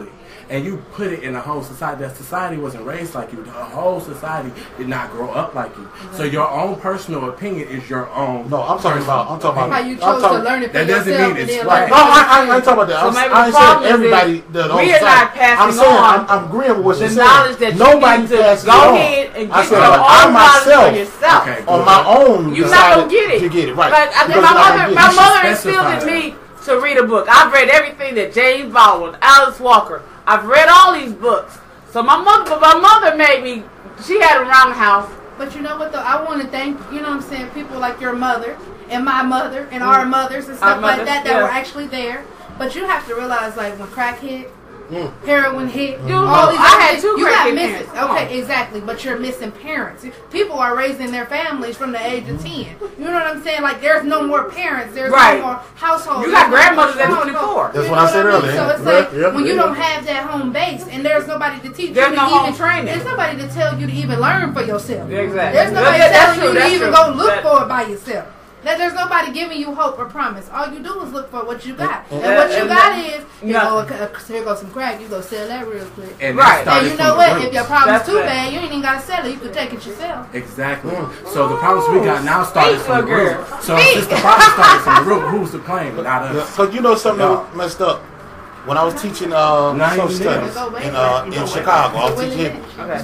and you put it in a whole society. That society wasn't raised like you. The whole society did not grow up like you. So your own personal opinion is your own. No, I'm talking about how you chose to learn it for that doesn't yourself. mean it's and then right. No, I ain't talking about that. So maybe I ain't the saying problem is everybody. we are not passing I'm saying on I'm agreeing with what the you're saying. knowledge that Nobody you need to passes go it on. ahead and I get said, your but own I knowledge myself, for yourself. Okay. on my own, You're not decided gonna get it. to get it right. Like, Because my you're not gonna get it. mother You should instilled in specify me to read a book. I've read everything that James Baldwin, Alice Walker. I've read all these books. So my mother made me. She had them around the house. But you know what though? I want to thank, you know what I'm saying, people like your mother and my mother and our mothers and stuff like that yes. were actually there. But you have to realize, like, when crack hit, heroin hit, Dude, all these I other had things, two you got crackhead missing. parents. Come Okay, on. exactly. But you're missing parents. People are raising their families from the age of 10. You know what I'm saying? Like, there's no more parents. There's Right. no more households. You got There's no more grandmothers at households. 24. That's You what know I said mean? earlier. So it's like, when you don't have that home base and there's nobody to teach There's you no to home even training. There's nobody to tell you to even learn for yourself. Exactly. There's nobody That's telling true, you to that's even true. go look That- for it by yourself. There's nobody giving you hope or promise. All you do is look for what you got. And what you got is, you know, here goes some crack. You go sell that real quick. And Right. that And started you from know the what? roots. If your problem's That's too right. bad, you ain't even got to sell it. You could take it yourself. Exactly. So the problems we got now started Speak, from the little root. girl. So since the problem started from the root, who's to blame? Not us. Because you know something that was messed up. When I was teaching social studies in Chicago, I was teaching.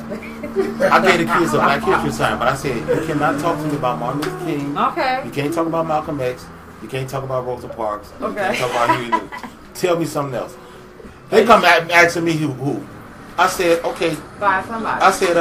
I gave the kids a Black History sign, but I said you cannot talk to me about Martin Luther King. Okay. You can't talk about Malcolm X. You can't talk about Rosa Parks. You Okay. can't talk about Huey Newton. Tell me something else. They come back asking me who. I said, okay. By somebody. I said,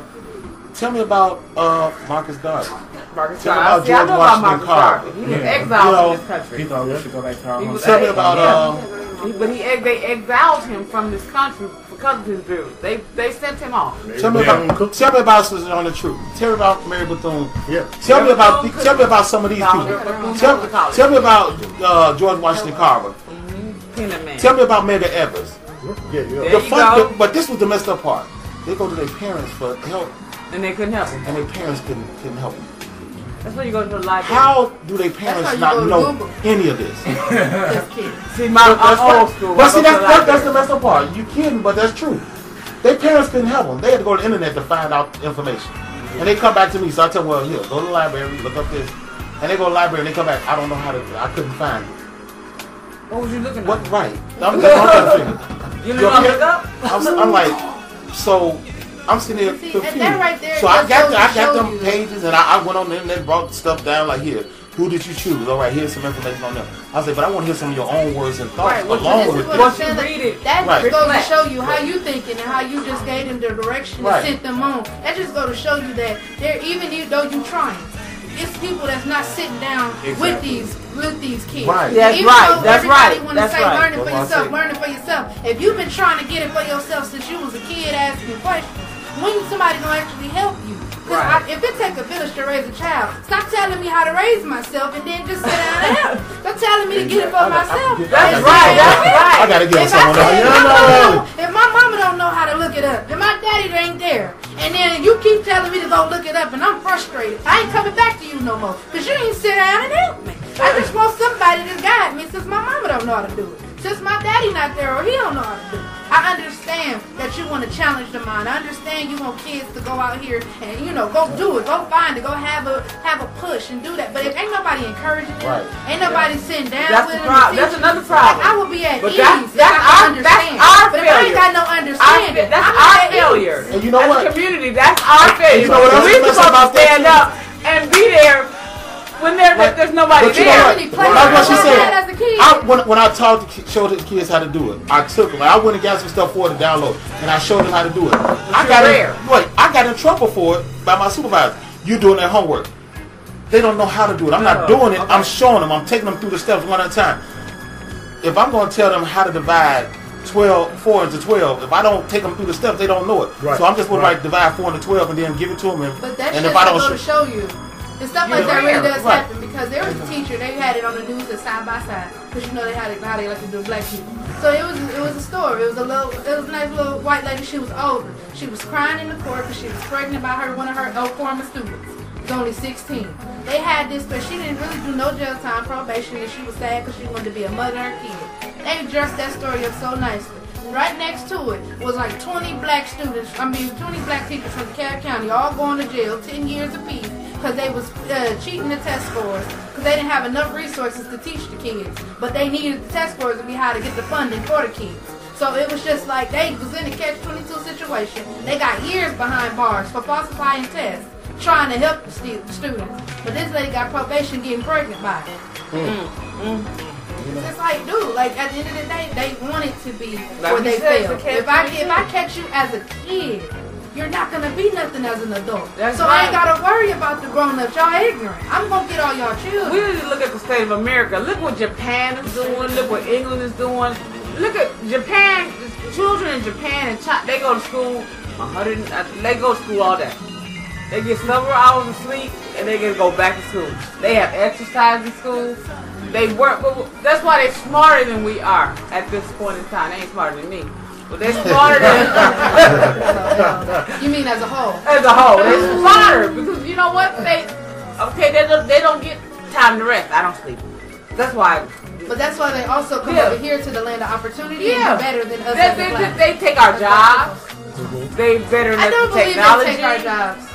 tell me about Marcus Garvey. Marcus Tell me Garvey. about See, I George know about Washington Marcus Carver. Garvey. He was Yeah. exiled You know, from this country. He thought we should go back to our He home. was Tell me about but they exiled him from this country because of his views. They sent him off. tell me about Sister on the Truth. Tell me about Mary Bethune. Yeah. Tell me about some of these people. Tell me about George Washington Carver. Peanut Man. Tell me about Medgar Evers. There you go. But this was the messed up part. They go to their parents for help, And they couldn't help him. and their parents couldn't help them. That's why you go to the library. How do their That's parents how you not go to know Google. any of this? Just kidding. See, I'm old school. But I see, go to the that's library. the messed up part. You kidding, but that's true. Their parents couldn't help them. They had to go to the internet to find out information. And they come back to me, so I tell them, well, here, go to the library, look up this. And they go to the library and they come back, I don't know how to, I couldn't find it. What was you looking What, at? right. I'm trying to figure. You know what I'm looking up? I'm like, so I'm sitting there See, confused. that right there So I just got goes to show them you. pages and I went on the internet, brought stuff down like here. Who did you choose? All right, here's some information on them. I said, but I want to hear some of your own words and thoughts Right, what you- along this with is this. what you read it. That Right. just goes to Reflect. show you how you thinking and how you just gave them the direction Right. and sent them on. That just go to show you that they're even though you trying, it's people that's not sitting down with these kids. Right. That's Even right, though that's everybody right, want to that's say right. learn it for That's what I yourself, say. learn it for yourself. If you've been trying to get it for yourself since you was a kid asking questions, when somebody gonna actually help you? Because if it take a village to raise a child, stop telling me how to raise myself and then just sit down and help. Stop telling me to get it for myself. That's right, that's right. I gotta give If someone else. if my mama don't know how to look it up, and my daddy ain't there, and then you keep telling me to go look it up, and I'm frustrated, I ain't coming back to you no more, because you ain't sit down and help me. I just want somebody to guide me since my mama don't know how to do it. Since my daddy not there or he don't know how to do it. I understand that you want to challenge the mind. I understand you want kids to go out here and, you know, go do it, go find it, go have a push and do that. But if ain't nobody encouraging it, Right. ain't nobody sitting down That's with the it. problem. That's another problem. Like, I would be at But ease that's if I could understand. our But if I ain't failure. got no understanding, That's I'm our at ease. failure. And you know As what? a community, that's our failure. You know what else is We're messed supposed about to that stand too? up and be there when there's nobody But you know there. what? Really play Like what she like said, that as a kid. when I taught showed the kids how to do it, I took them. I went and got some stuff for them to download, and I showed them how to do it. I got in trouble for it by my supervisor. You doing their homework? They don't know how to do it. I'm not doing it. Okay. I'm showing them. I'm taking them through the steps one at a time. If I'm going to tell them how to divide 4 into 12, if I don't take them through the steps, they don't know it. Right. So I'm just going to divide 4 into 12 and then give it to them. But that And shit if I don't go to show you. And stuff like that really does Right. happen because there was a teacher, they had it on the news at side by side because you know they had it how they like to do black people. So it was a story. It was a nice little white lady. She was older. She was crying in the court because she was pregnant by one of her former students. She was only 16. They had this, but she didn't really do no jail time, probation, and she was sad because she wanted to be a mother to her kid. They dressed that story up so nicely. right next to it was like 20 black students, 20 black teachers from DeKalb County, all going to jail, 10 years apiece, because they was cheating the test scores, because they didn't have enough resources to teach the kids, but they needed the test scores to be how to get the funding for the kids. So it was just like they was in a catch-22 situation. They got years behind bars for falsifying tests, trying to help the students. But this lady got probation getting pregnant by it. It's like, dude, like at the end of the day, they want it to be where they fail. If I catch you as a kid, you're not gonna be nothing as an adult. So I ain't gotta worry about the grown-ups. Y'all ignorant. I'm gonna get all y'all children. We need to look at the state of America. Look what Japan is doing. Look what England is doing. Look at Japan. Children in Japan and China, they go to school they go to school all day. They get several hours of sleep and they get to go back to school. They have exercise in school. They work, but that's why they're smarter than we are at this point in time. They ain't smarter than me, but they're smarter than. You mean as a whole? As a whole, they're smarter because you know what? They don't get time to rest. I don't sleep. That's why. But that's why they also come over here to the land of opportunity and be better than us. They take our jobs. They better than the technology. They take our jobs.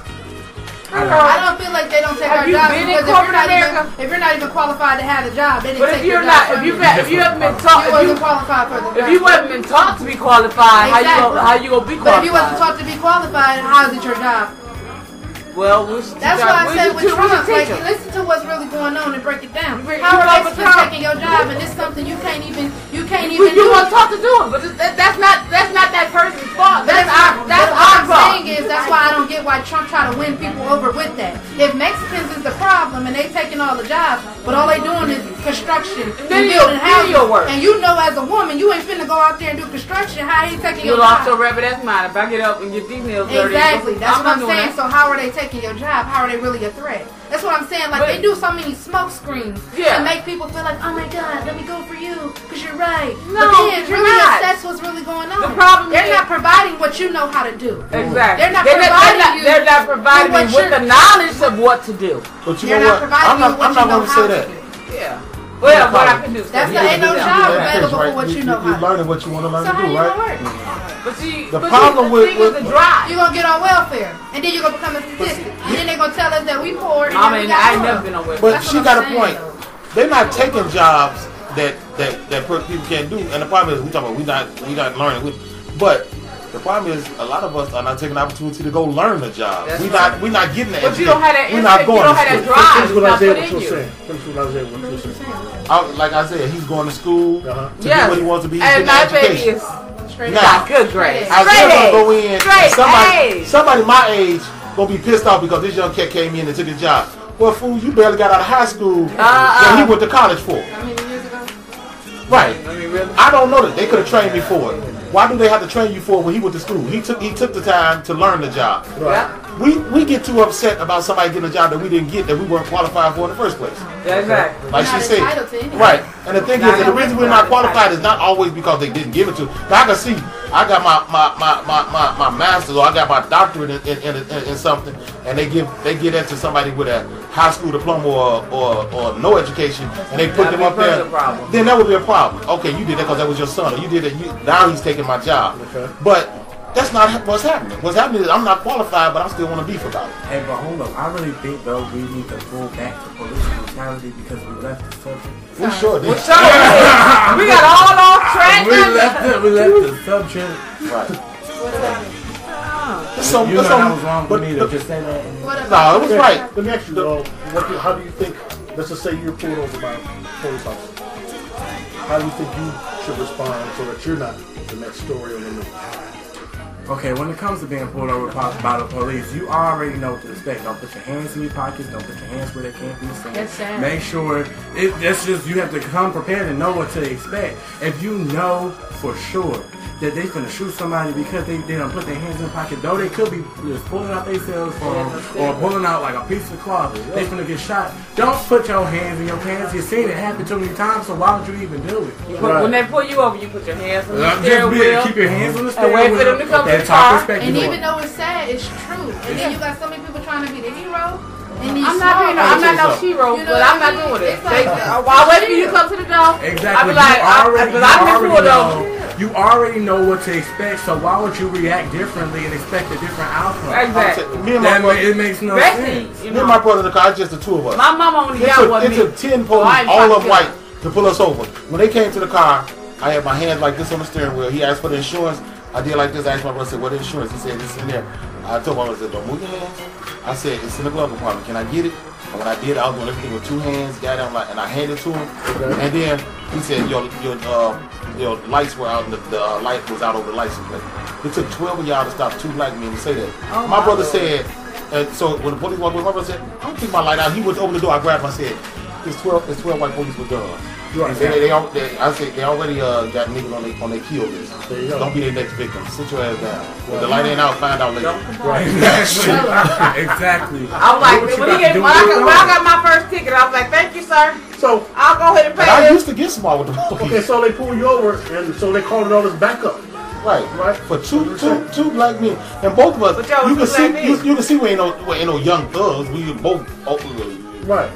I don't feel like they don't take our jobs because if you're not even qualified to have a job, they didn't take your job. If you haven't been taught, you wasn't qualified for the job. If you haven't been taught to be qualified, how you gonna be qualified? But if you wasn't taught to be qualified, how is it your job? Well, that's why I said with Trump, like, listen to what's really going on and break it down. How are they still taking your job and it's something you can't even do? You weren't taught to do it, but that's not that person's fault. That's our fault. What I'm saying is that's why I don't get why Trump try to win people over with that. If Mexicans is the problem and they taking all the jobs, but all they doing is construction and building houses, and you know as a woman you ain't finna go out there and do construction, how are you taking your job? You lost your rabbit ass mind if I get up and get these nails dirty. Exactly, that's what I'm saying. So how are they taking your job? How are they really a threat? That's what I'm saying. Like, they do so many smoke screens to make people feel like, oh my God, let me go for you because you're right. No, but then really assess what's really going on. The problem they're not providing what you know how to do. Exactly. They're not providing you with the knowledge of what to do. But you know what? I'm not going to say that. Yeah. Well, what I can do. Ain't no job available for what you know how to do. You're learning what you want to learn to do, right? But see, the problem with the drive. You're going to get on welfare. And then you're going to become a statistic. And then they're going to tell us that we poor. And I mean, I ain't never been on welfare. But she got a point. They're not taking jobs that people can't do. And the problem is, we not learning. But the problem is, a lot of us are not taking the opportunity to go learn the job. We're not getting that. But you don't have that. We're not going. You don't have that drive. Like I said, he's going to school to do what he wants to be. And my baby is now good grades. I was gonna go in. Somebody my age gonna be pissed off because this young cat came in and took his job. Well, fool, you barely got out of high school when he went to college for. How many years ago? Right. I don't know that they could have trained me for it. Why do they have to train you for it when he went to school? He took the time to learn the job. Right. We get too upset about somebody getting a job that we didn't get, that we weren't qualified for in the first place. Exactly. Like she said. Right. And the thing is that the reason we're not qualified is not always because they didn't give it to us. I can see I got my master's or I got my doctorate in something, and they give that to somebody with a high school diploma or no education, and they put them up there. Then that would be a problem. Okay, you did that because that was your son, or you did it. Now he's taking my job. Okay. But that's not what's happening. What's happening is I'm not qualified, but I still want to beef about it. Hey, but hold up. I really think, though, we need to go back to police brutality because we left the subject. We sure did. We got all off track. We left the subject. Right. What about it? You know that was wrong for me to just say that. No, it was right. Let me ask you, how do you think, let's just say you're pulled over by a police officer. How do you think you should respond so that you're not the next story on the news? Okay, when it comes to being pulled over by the police, you already know what to expect. Don't put your hands in your pockets. Don't put your hands where they can't be seen. Yes, make sure that's just, you have to come prepared and know what to expect. If you know for sure that they finna shoot somebody because they don't put their hands in the pocket, though they could be just pulling out their cell phone or pulling out like a piece of cloth, they finna get shot. Don't put your hands in your pants. You've seen it happen too many times, so why would you even do it? When they pull you over, you put your hands on the steering wheel. Keep your hands on the steering wheel. And wait for them to come to the car. And even though it's sad, it's true. And then you got so many people trying to be the hero. I'm not no hero, but I'm not doing it. I'll wait for you to come to the door. Exactly. I'll be like, I've been pulled over. You already know what to expect, so why would you react differently and expect a different outcome? Exactly. Me and my brother, it makes no sense. Me and my brother in the car, just the two of us. My mama only got one. It took 10 police, all of them white, to pull us over. When they came to the car, I had my hands like this on the steering wheel. He asked for the insurance. I did like this. I asked my brother, I said, what insurance? He said, it's in there. I told my brother, I said, don't move your hands. I said, it's in the glove compartment. Can I get it? And when I did, I was doing everything with 2 hands. Got him, and I handed it to him. Okay. And then he said, your lights were out, and the light was out over the license plate. It took 12 of y'all to stop 2 black men to say that. Oh, my brother said, and so when the police walked in, my brother said, I don't keep my light out. He went over the door. I grabbed him. I said, it's 12 white police with guns. Right. I said they already got niggas on their kill list. Don't be their next victim. Sit your ass down. When the light ain't out, find out later. Right. Exactly. I was like, when I got my first ticket, I was like, thank you, sir. So I'll go ahead and pay. I used to get smart with the police. Okay, so they pull you over, and so they called it all this backup. Right. For two black men, and both of us, you can see we ain't no young thugs. We both right.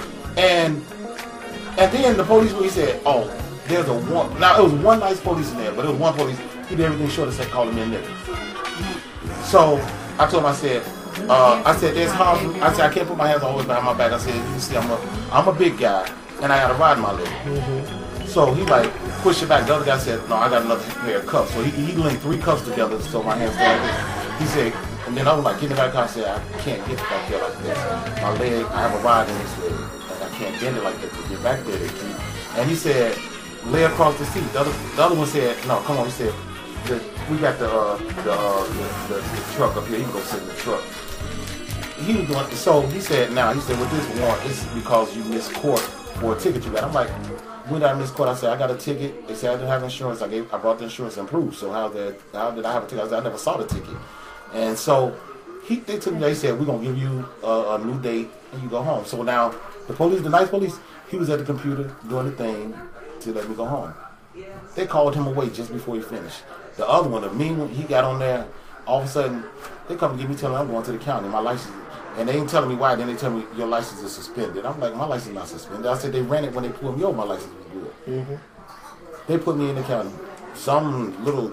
And then the police, he said, oh, there's a one. Now, it was one nice police in there, but it was one police. He did everything short and said, call him in niggas. So I told him, I said, there's house. I said, I can't put my hands always behind my back. I said, you can see, I'm a big guy, and I got to ride my leg. Mm-hmm. So he like pushed it back. The other guy said, no, I got another pair of cuffs. So he linked 3 cuffs together so my hands stay like this. He said, and then I was like, get in the back car. I said, I can't get back there like this. My leg, I have a ride in this leg. I can't bend it like that to get back there. And he said, lay across the seat. The other one said, no, come on. He said, we got the truck up here. You can go sit in the truck. He was doing, so he said, with this warrant, it's because you missed court for a ticket you got. I'm like, when did I miss court? I said, I got a ticket. They said I didn't have insurance. I brought the insurance and proof. So how did I have a ticket? I said, I never saw the ticket. And so they took me, they said, we're going to give you a new date and you go home. So now, the nice police, he was at the computer doing the thing to let me go home. They called him away just before he finished. The other one, the mean one, he got on there. All of a sudden, they come and get me telling me I'm going to the county. My license, and they ain't telling me why. Then they tell me your license is suspended. I'm like, my license is not suspended. I said they ran it when they pulled me over. My license was good. Mm-hmm. They put me in the county. Some little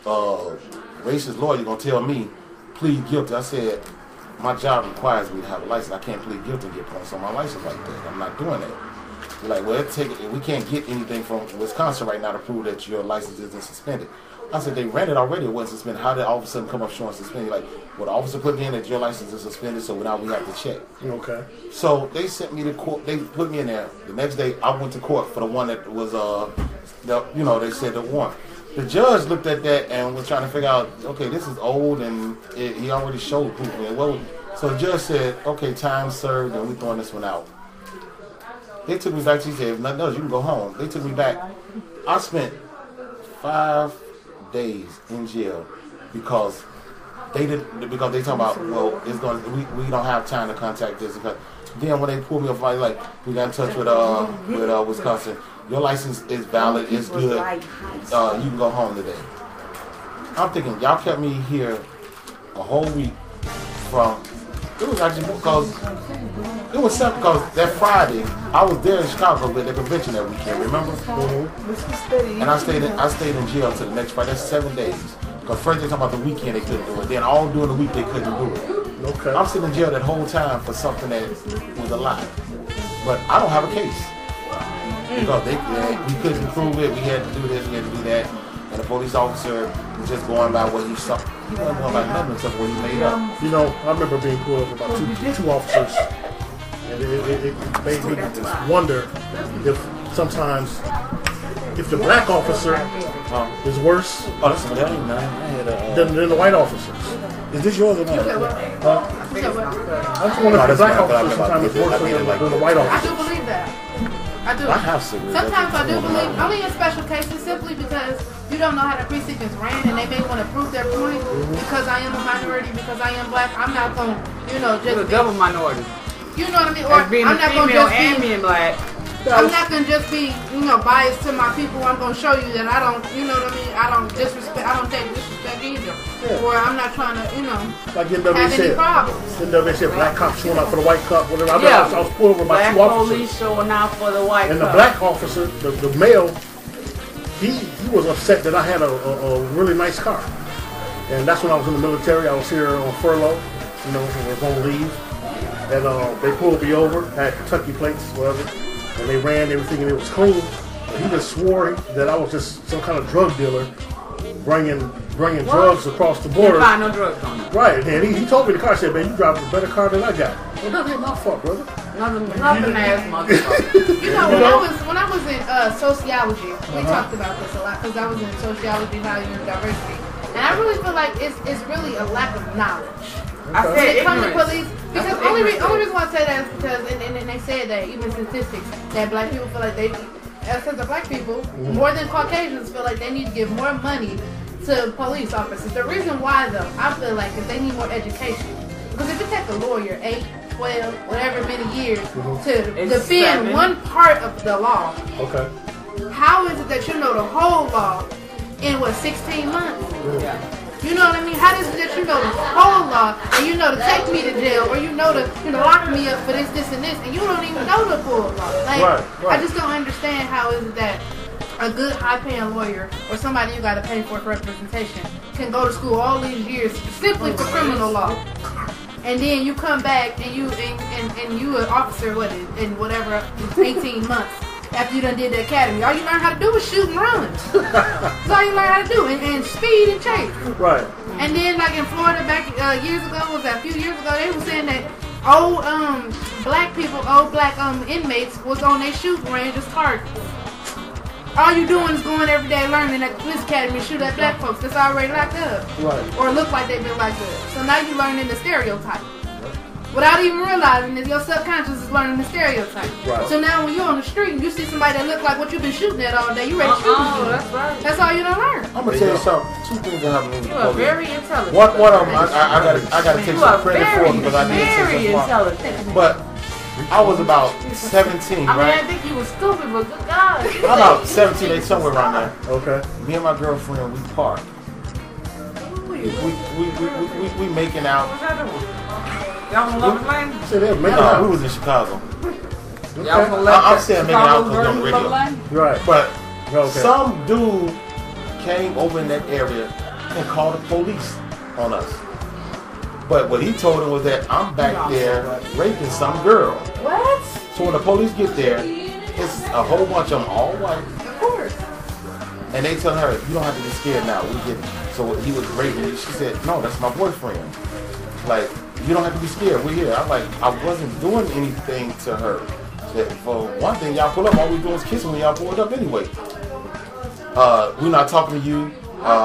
racist lawyer gonna tell me plead guilty. I said, my job requires me to have a license. I can't plead guilty and get points on my license like that. I'm not doing that. They're like, well, we can't get anything from Wisconsin right now to prove that your license isn't suspended. I said, they ran it already. It wasn't suspended. How did all of a sudden come up showing suspended? Like, well, the officer put me in that your license is suspended, so now we have to check. Okay. So they sent me to court. They put me in there. The next day, I went to court for the one that was, they said the warrant. The judge looked at that and was trying to figure out, okay, this is old and he already showed proof. So the judge said, okay, time served and we're throwing this one out. They took me back. She said, if nothing else, you can go home. They took me back. I spent 5 days in jail because they talk about, well, it's going we don't have time to contact this. Because then when they pulled me up, like we got in touch with Wisconsin. Your license is valid, it's good. You can go home today. I'm thinking, y'all kept me here a whole week from. It was actually because that Friday I was there in Chicago with the convention that weekend. Remember? Mm-hmm. And I stayed in jail until the next Friday. That's 7 days. Because first they talking about the weekend they couldn't do it. Then all during the week they couldn't do it. Okay. I'm sitting in jail that whole time for something that was a lie. But I don't have a case. Because we couldn't prove it, we had to do this, we had to do that, and the police officer was just going by what he saw. He wasn't going by nothing except what he made up. You know, I remember being pulled over by two officers, and it made me wonder if sometimes if the black officer is worse than the white officers. Is this yours or not? I just wonder if the black officer sometimes is worse than the white officer. I do believe that. I do. I have cigarettes. Sometimes I do believe, only in special cases, simply because you don't know how the precincts ran and they may want to prove their point. Because I am a minority, because I am black, I'm not going to, just You're a double minority. You know what I mean? Or being I'm a female and being black. I'm not going to just be, biased to my people. I'm going to show you that I don't, I don't disrespect, I don't take disrespect either. Yeah. Or I'm not trying to, like have any problems. They said black cops showing out for the white cop, whatever. I was pulled over by two officers. Black police showing out for the white cop. And the black officer, the male, he was upset that I had a really nice car. And that's when I was in the military. I was here on furlough, you know, I was on leave. And they pulled me over, had Kentucky plates, whatever, and they ran everything and it was clean. And he just swore that I was just some kind of drug dealer bringing drugs across the border. Find no drugs on it. Right, and he told me in the car, said, man, you drive a better car than I got. Well, that ain't my fault, brother. Nothing ass motherfucker. You know, when I was in sociology, we talked about this a lot because I was in sociology, value, and diversity. And I really feel like it's really a lack of knowledge. I said when it comes to ignorance. police, because only reason why I say that is because, and they said that even statistics, that black people feel like as of black people, more than Caucasians feel like they need to give more money to police officers. The reason why, though, I feel like is they need more education. Because if you take a lawyer 8, 12, whatever many years to defend one part of the law, okay, how is it that you know the whole law in 16 months? Yeah. You know what I mean? How is it that you know the whole law and you know to take me to jail or you know to lock me up for this, and this, and you don't even know the full law? Like, right. I just don't understand how is it that a good high-paying lawyer or somebody you got to pay for representation can go to school all these years simply for criminal law, and then you come back and you an officer in whatever 18 months. After you done did the academy, all you learn how to do is shoot and run. That's all you learn how to do, and speed and chase. Right. And then, like in Florida, back years ago, a few years ago, they were saying that old black inmates was on their shooting range as targets. All you doing is going every day learning at the police academy and shoot at black folks that's already locked up, right, or look like they've been locked up. So now you learning the stereotype. Without even realizing that your subconscious is learning the stereotype. Right. So now when you're on the street and you see somebody that look like what you've been shooting at all day, you ready to shoot them. That's right. That's all you don't learn. I'm gonna tell you something. Two things that happened in the You are police. very intelligent. One of them, I gotta take some credit for it because I did very say something. intelligent. But I was about 17, I mean, right? I think you was stupid, but good God. I'm about 17, they somewhere around there. okay. Me and my girlfriend, we parked. We making out. What's that doing? Y'all from Love Lane? So they're making No, out. we was in Chicago. Y'all from I'm saying making out because on the radio. Right. But Okay. some dude came over in that area and called the police on us. But what he told him was that I'm back there raping some girl. What? So when the police get there, it's a whole bunch of them, all white. Of course. And they tell her, you don't have to be scared now. We get. So he was raping. She said, no, that's my boyfriend. Like, you don't have to be scared. We're here. I'm like, I wasn't doing anything to her. That for one thing, y'all pull up. All we doing is kissing when y'all pulled up anyway. We're not talking to you.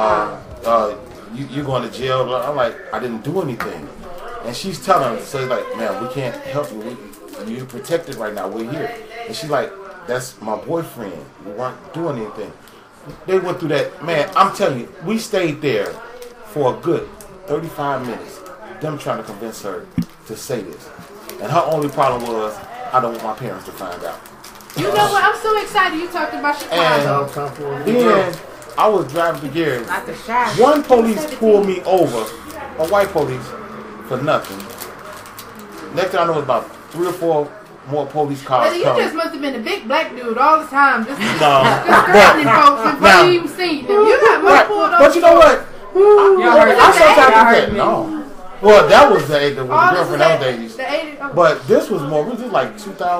You're going to jail. I'm like, I didn't do anything. And she's telling her, so like, man, we can't help you. You're protected right now. We're here. And she's like, that's my boyfriend. We weren't doing anything. They went through that. Man, I'm telling you, we stayed there for a good 35 minutes. Them trying to convince her to say this. And her only problem was, I don't want my parents to find out. You know what? I'm so excited you talked about Chicago. And then I was driving to Gary. Not the shy. One police pulled me over, a white police, for nothing. Next thing I know, it was about 3 or 4 more police cars You coming. just must have been a big black dude all the time. Just No. threatening folks before you even seen them. You got more pulled over. But you know what? I sometimes heard think, me. no. Well, that was the age with the All girlfriend this nowadays. the 80s. Oh. But this was like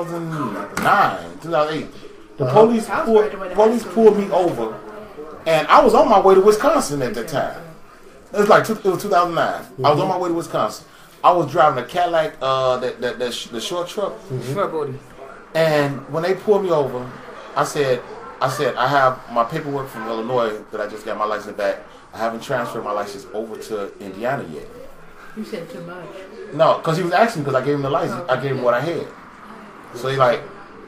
2009, 2008. The police I was graduating high school. pulled me over, and I was on my way to Wisconsin at that time. It was 2009. I was on my way to Wisconsin. I was driving a Cadillac, the short truck. Short booty. And when they pulled me over, I said, I have my paperwork from Illinois that I just got my license back. I haven't transferred my license over to Indiana yet. You said too much. No, because he was asking because I gave him the license. I gave him what I had. So he like,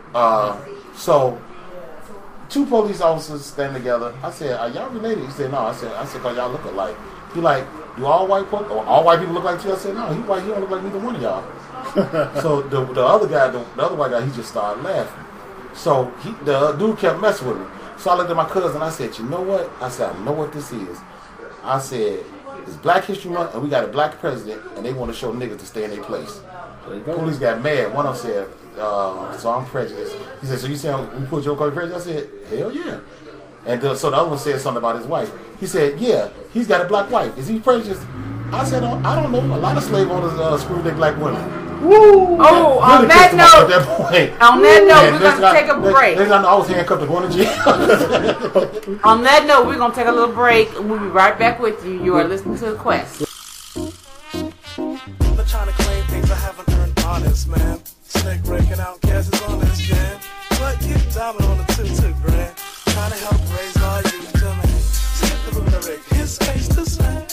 so 2 police officers stand together. I said, are y'all related? He said, no. I said, because y'all look alike. He like, do all white people look like you? I said, no, he white. He don't look like neither one of y'all. So the other guy, the other white guy, he just started laughing. So the dude kept messing with me. So I looked at my cousin. I said, you know what? I said, I know what this is. I said, it's Black History Month, and we got a black president, and they want to show niggas to stay in their place. Police got mad. One of them said, so I'm prejudiced. He said, so you saying we put your car prejudiced? I said, hell yeah. And so the other one said something about his wife. He said, yeah, he's got a black wife. Is he prejudiced? I said, I don't know. A lot of slave owners screw their black women. Woo! Oh, on that note, we're going to take a break. I was handcuffed to going to jail. On that note, we're going to take a little break. We'll be right back with you. You are listening to The Quest. But trying to claim things I haven't earned, honest, man. Snake breaking out, cash is on this jam. But get diamond on the 2-2 grand. Trying to help raise our youth to man. Skip the rhetoric, his face to slam.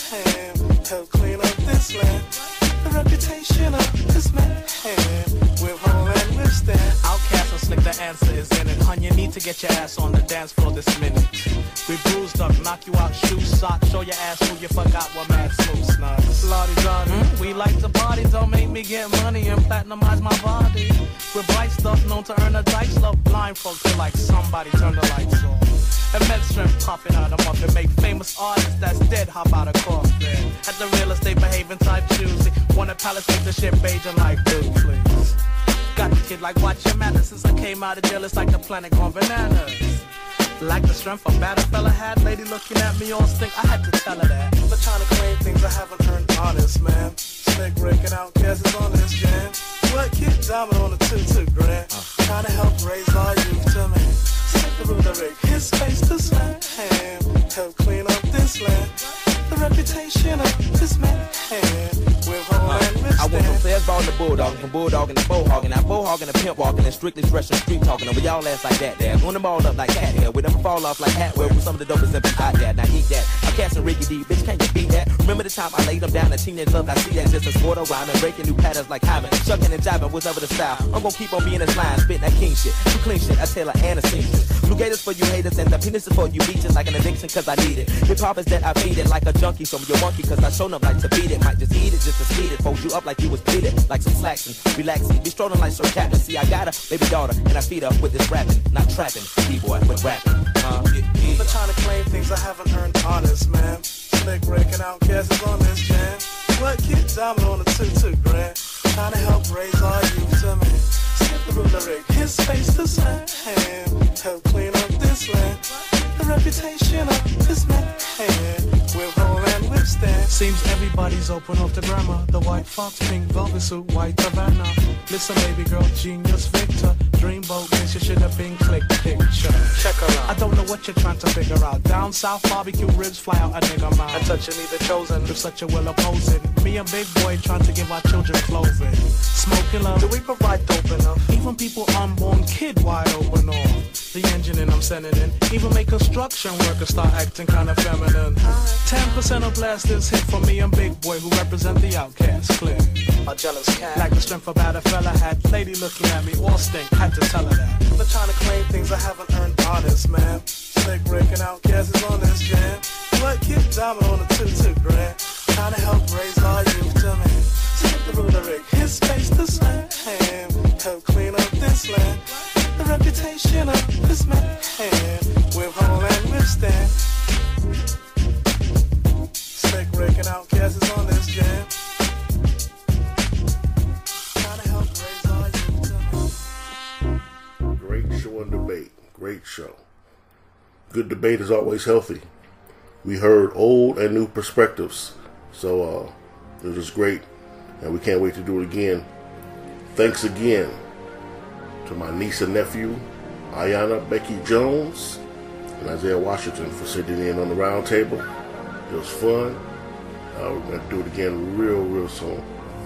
Help clean up this land. The reputation of this man. With homeland withstand. Outcast and slick, the answer is in it. Hun, you need to get your ass on the dance floor this minute. We bruised up, knock you out, shoe sock. Show your ass who you forgot what mad smooth snugs. We like to party, don't make me get money and platinumize my body. With bright stuff known to earn a dice, love blind folks feel like somebody turn the lights on. Immense strength popping out of muffin, make famous artists that's dead hop out of coffin. At the real estate behaving type choosy, wanna palisade the shit raging like blue, please. Got the kid like watch your manners since I came out of jail, it's like the planet gone bananas. Like the strength a bad fella had, lady looking at me all stink, I had to tell her that. But trying to claim things I haven't earned, honest, man. Snake breaking out, cash is on this jam. What kid diamond on the 2-2 grand. Trying to help raise our youth to man. Skip the rhetoric, his face to slam. Help clean up this land. The reputation of this man. With homeland withstand. I went from fast ball to bulldog, from bulldog to bowhogging. Now bowhogging to pimp walking and strictly fresh and street talking. Over y'all ass like that there. Doing them all up like cat hair. With them fall off like hat wear. With some of the dopest that be out there. Now eat that. I'm casting Ricky D, bitch, can't you beat that? Remember the time I laid them down in teenage love? I see that just a sport of rhyming. Breaking new patterns like Hyman. Shucking and jiving was over the style. I'm gonna keep on being this line. Spitting that king shit. You clean shit. I tell her and a seamstress. Blue gators for you haters and the penis is for you beaches. Like an addiction cause I need it. Hip hop is that I feed it like a junkie. So you're monkey cause I shown up like to beat it. Might just eat it just to speed it. Fold you up like you was bleeding. Like some slacks and relaxing. Be strolling like Sir Captain. See I got a baby daughter and I feed her with this rapping. Not trapping. B-boy with rapping. But trying to claim things I haven't earned, honest, man. Snake breaking out, cash is on this jam. What kid diamond on the 2-2 grand. Trying to help raise our youth to man. Skip the rhetoric, his face to slam. Help clean up this land. The reputation of this man. With homeland withstand. Seems everybody's open off the grammar. The white fox, pink velvet suit, white Havana. Listen, baby girl, genius Victor. Dreamboat, guess you should have been click picture. Check her out. I don't know what you're trying to figure out. Down south, barbecue ribs fly out a nigga mouth. I touch me the chosen. You're such a will opposing. Me and Big Boy trying to give our children clothing. Smoking love. Do we provide dope enough? Even people unborn kid wide open on. The engine and I'm sending in. Even make construction workers start acting kind of feminine. 10% of blasters hit for me and Big Boy who represent the outcast clear. A jealous cat. Like the strength about a fella had. Lady looking at me all stink. Had to tell her that. But trying to claim things I haven't earned, honest, man. Snake breaking out, cash is on this jam. What kid diamond on the 2-2 grand. Trying to help raise our youth to man. Skip the rhetoric, his face to slam. Help clean up this land. The reputation of this man. With homeland withstand. Snake breaking out, cash is on this jam. Trying to help raise our youth to man. Great show and debate. Great show. Good debate is always healthy. We heard old and new perspectives. So it was great. And we can't wait to do it again. Thanks again to my niece and nephew, Ayana Becky Jones and Isaiah Washington for sitting in on the round table. It was fun. We're going to do it again real soon.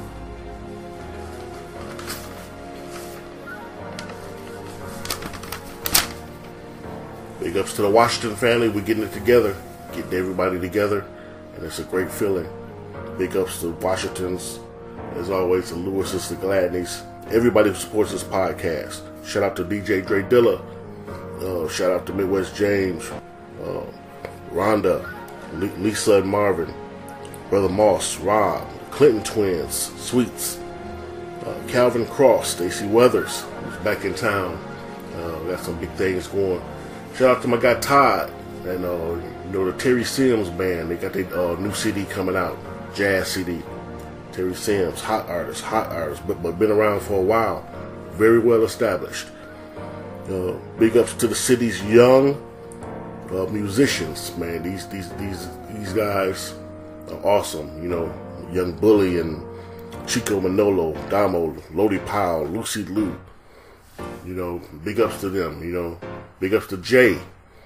Big ups to the Washington family. We're getting it together, getting everybody together, and it's a great feeling. Big ups to Washingtons, as always, the Lewises, the Gladneys, everybody who supports this podcast. Shout out to DJ Dre Dilla. Shout out to Midwest James, Rhonda, Lisa and Marvin, Brother Moss, Rob, Clinton Twins, Sweets, Calvin Cross, Stacey Weathers, who's back in town. Got some big things going. Shout out to my guy Todd and the Terry Sims band. They got their new CD coming out, jazz CD. Terry Sims, hot artist, but been around for a while. Very well established. Big ups to the city's young musicians, man. These guys are awesome. You know, Young Bully and Chico Manolo, Damo, Lodi Powell, Lucy Liu. You know, big ups to them. You know, big ups to Jay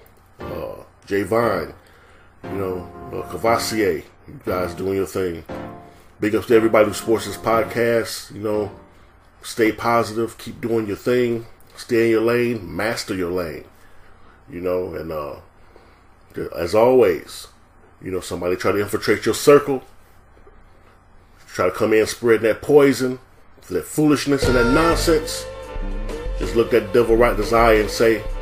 Vine. You know, Cavassier. You guys doing your thing. Big ups to everybody who supports this podcast. You know, stay positive, keep doing your thing, stay in your lane, master your lane. You know, and as always, you know, somebody try to infiltrate your circle, try to come in spreading that poison, that foolishness and that nonsense. Just look that devil right in his eye and say,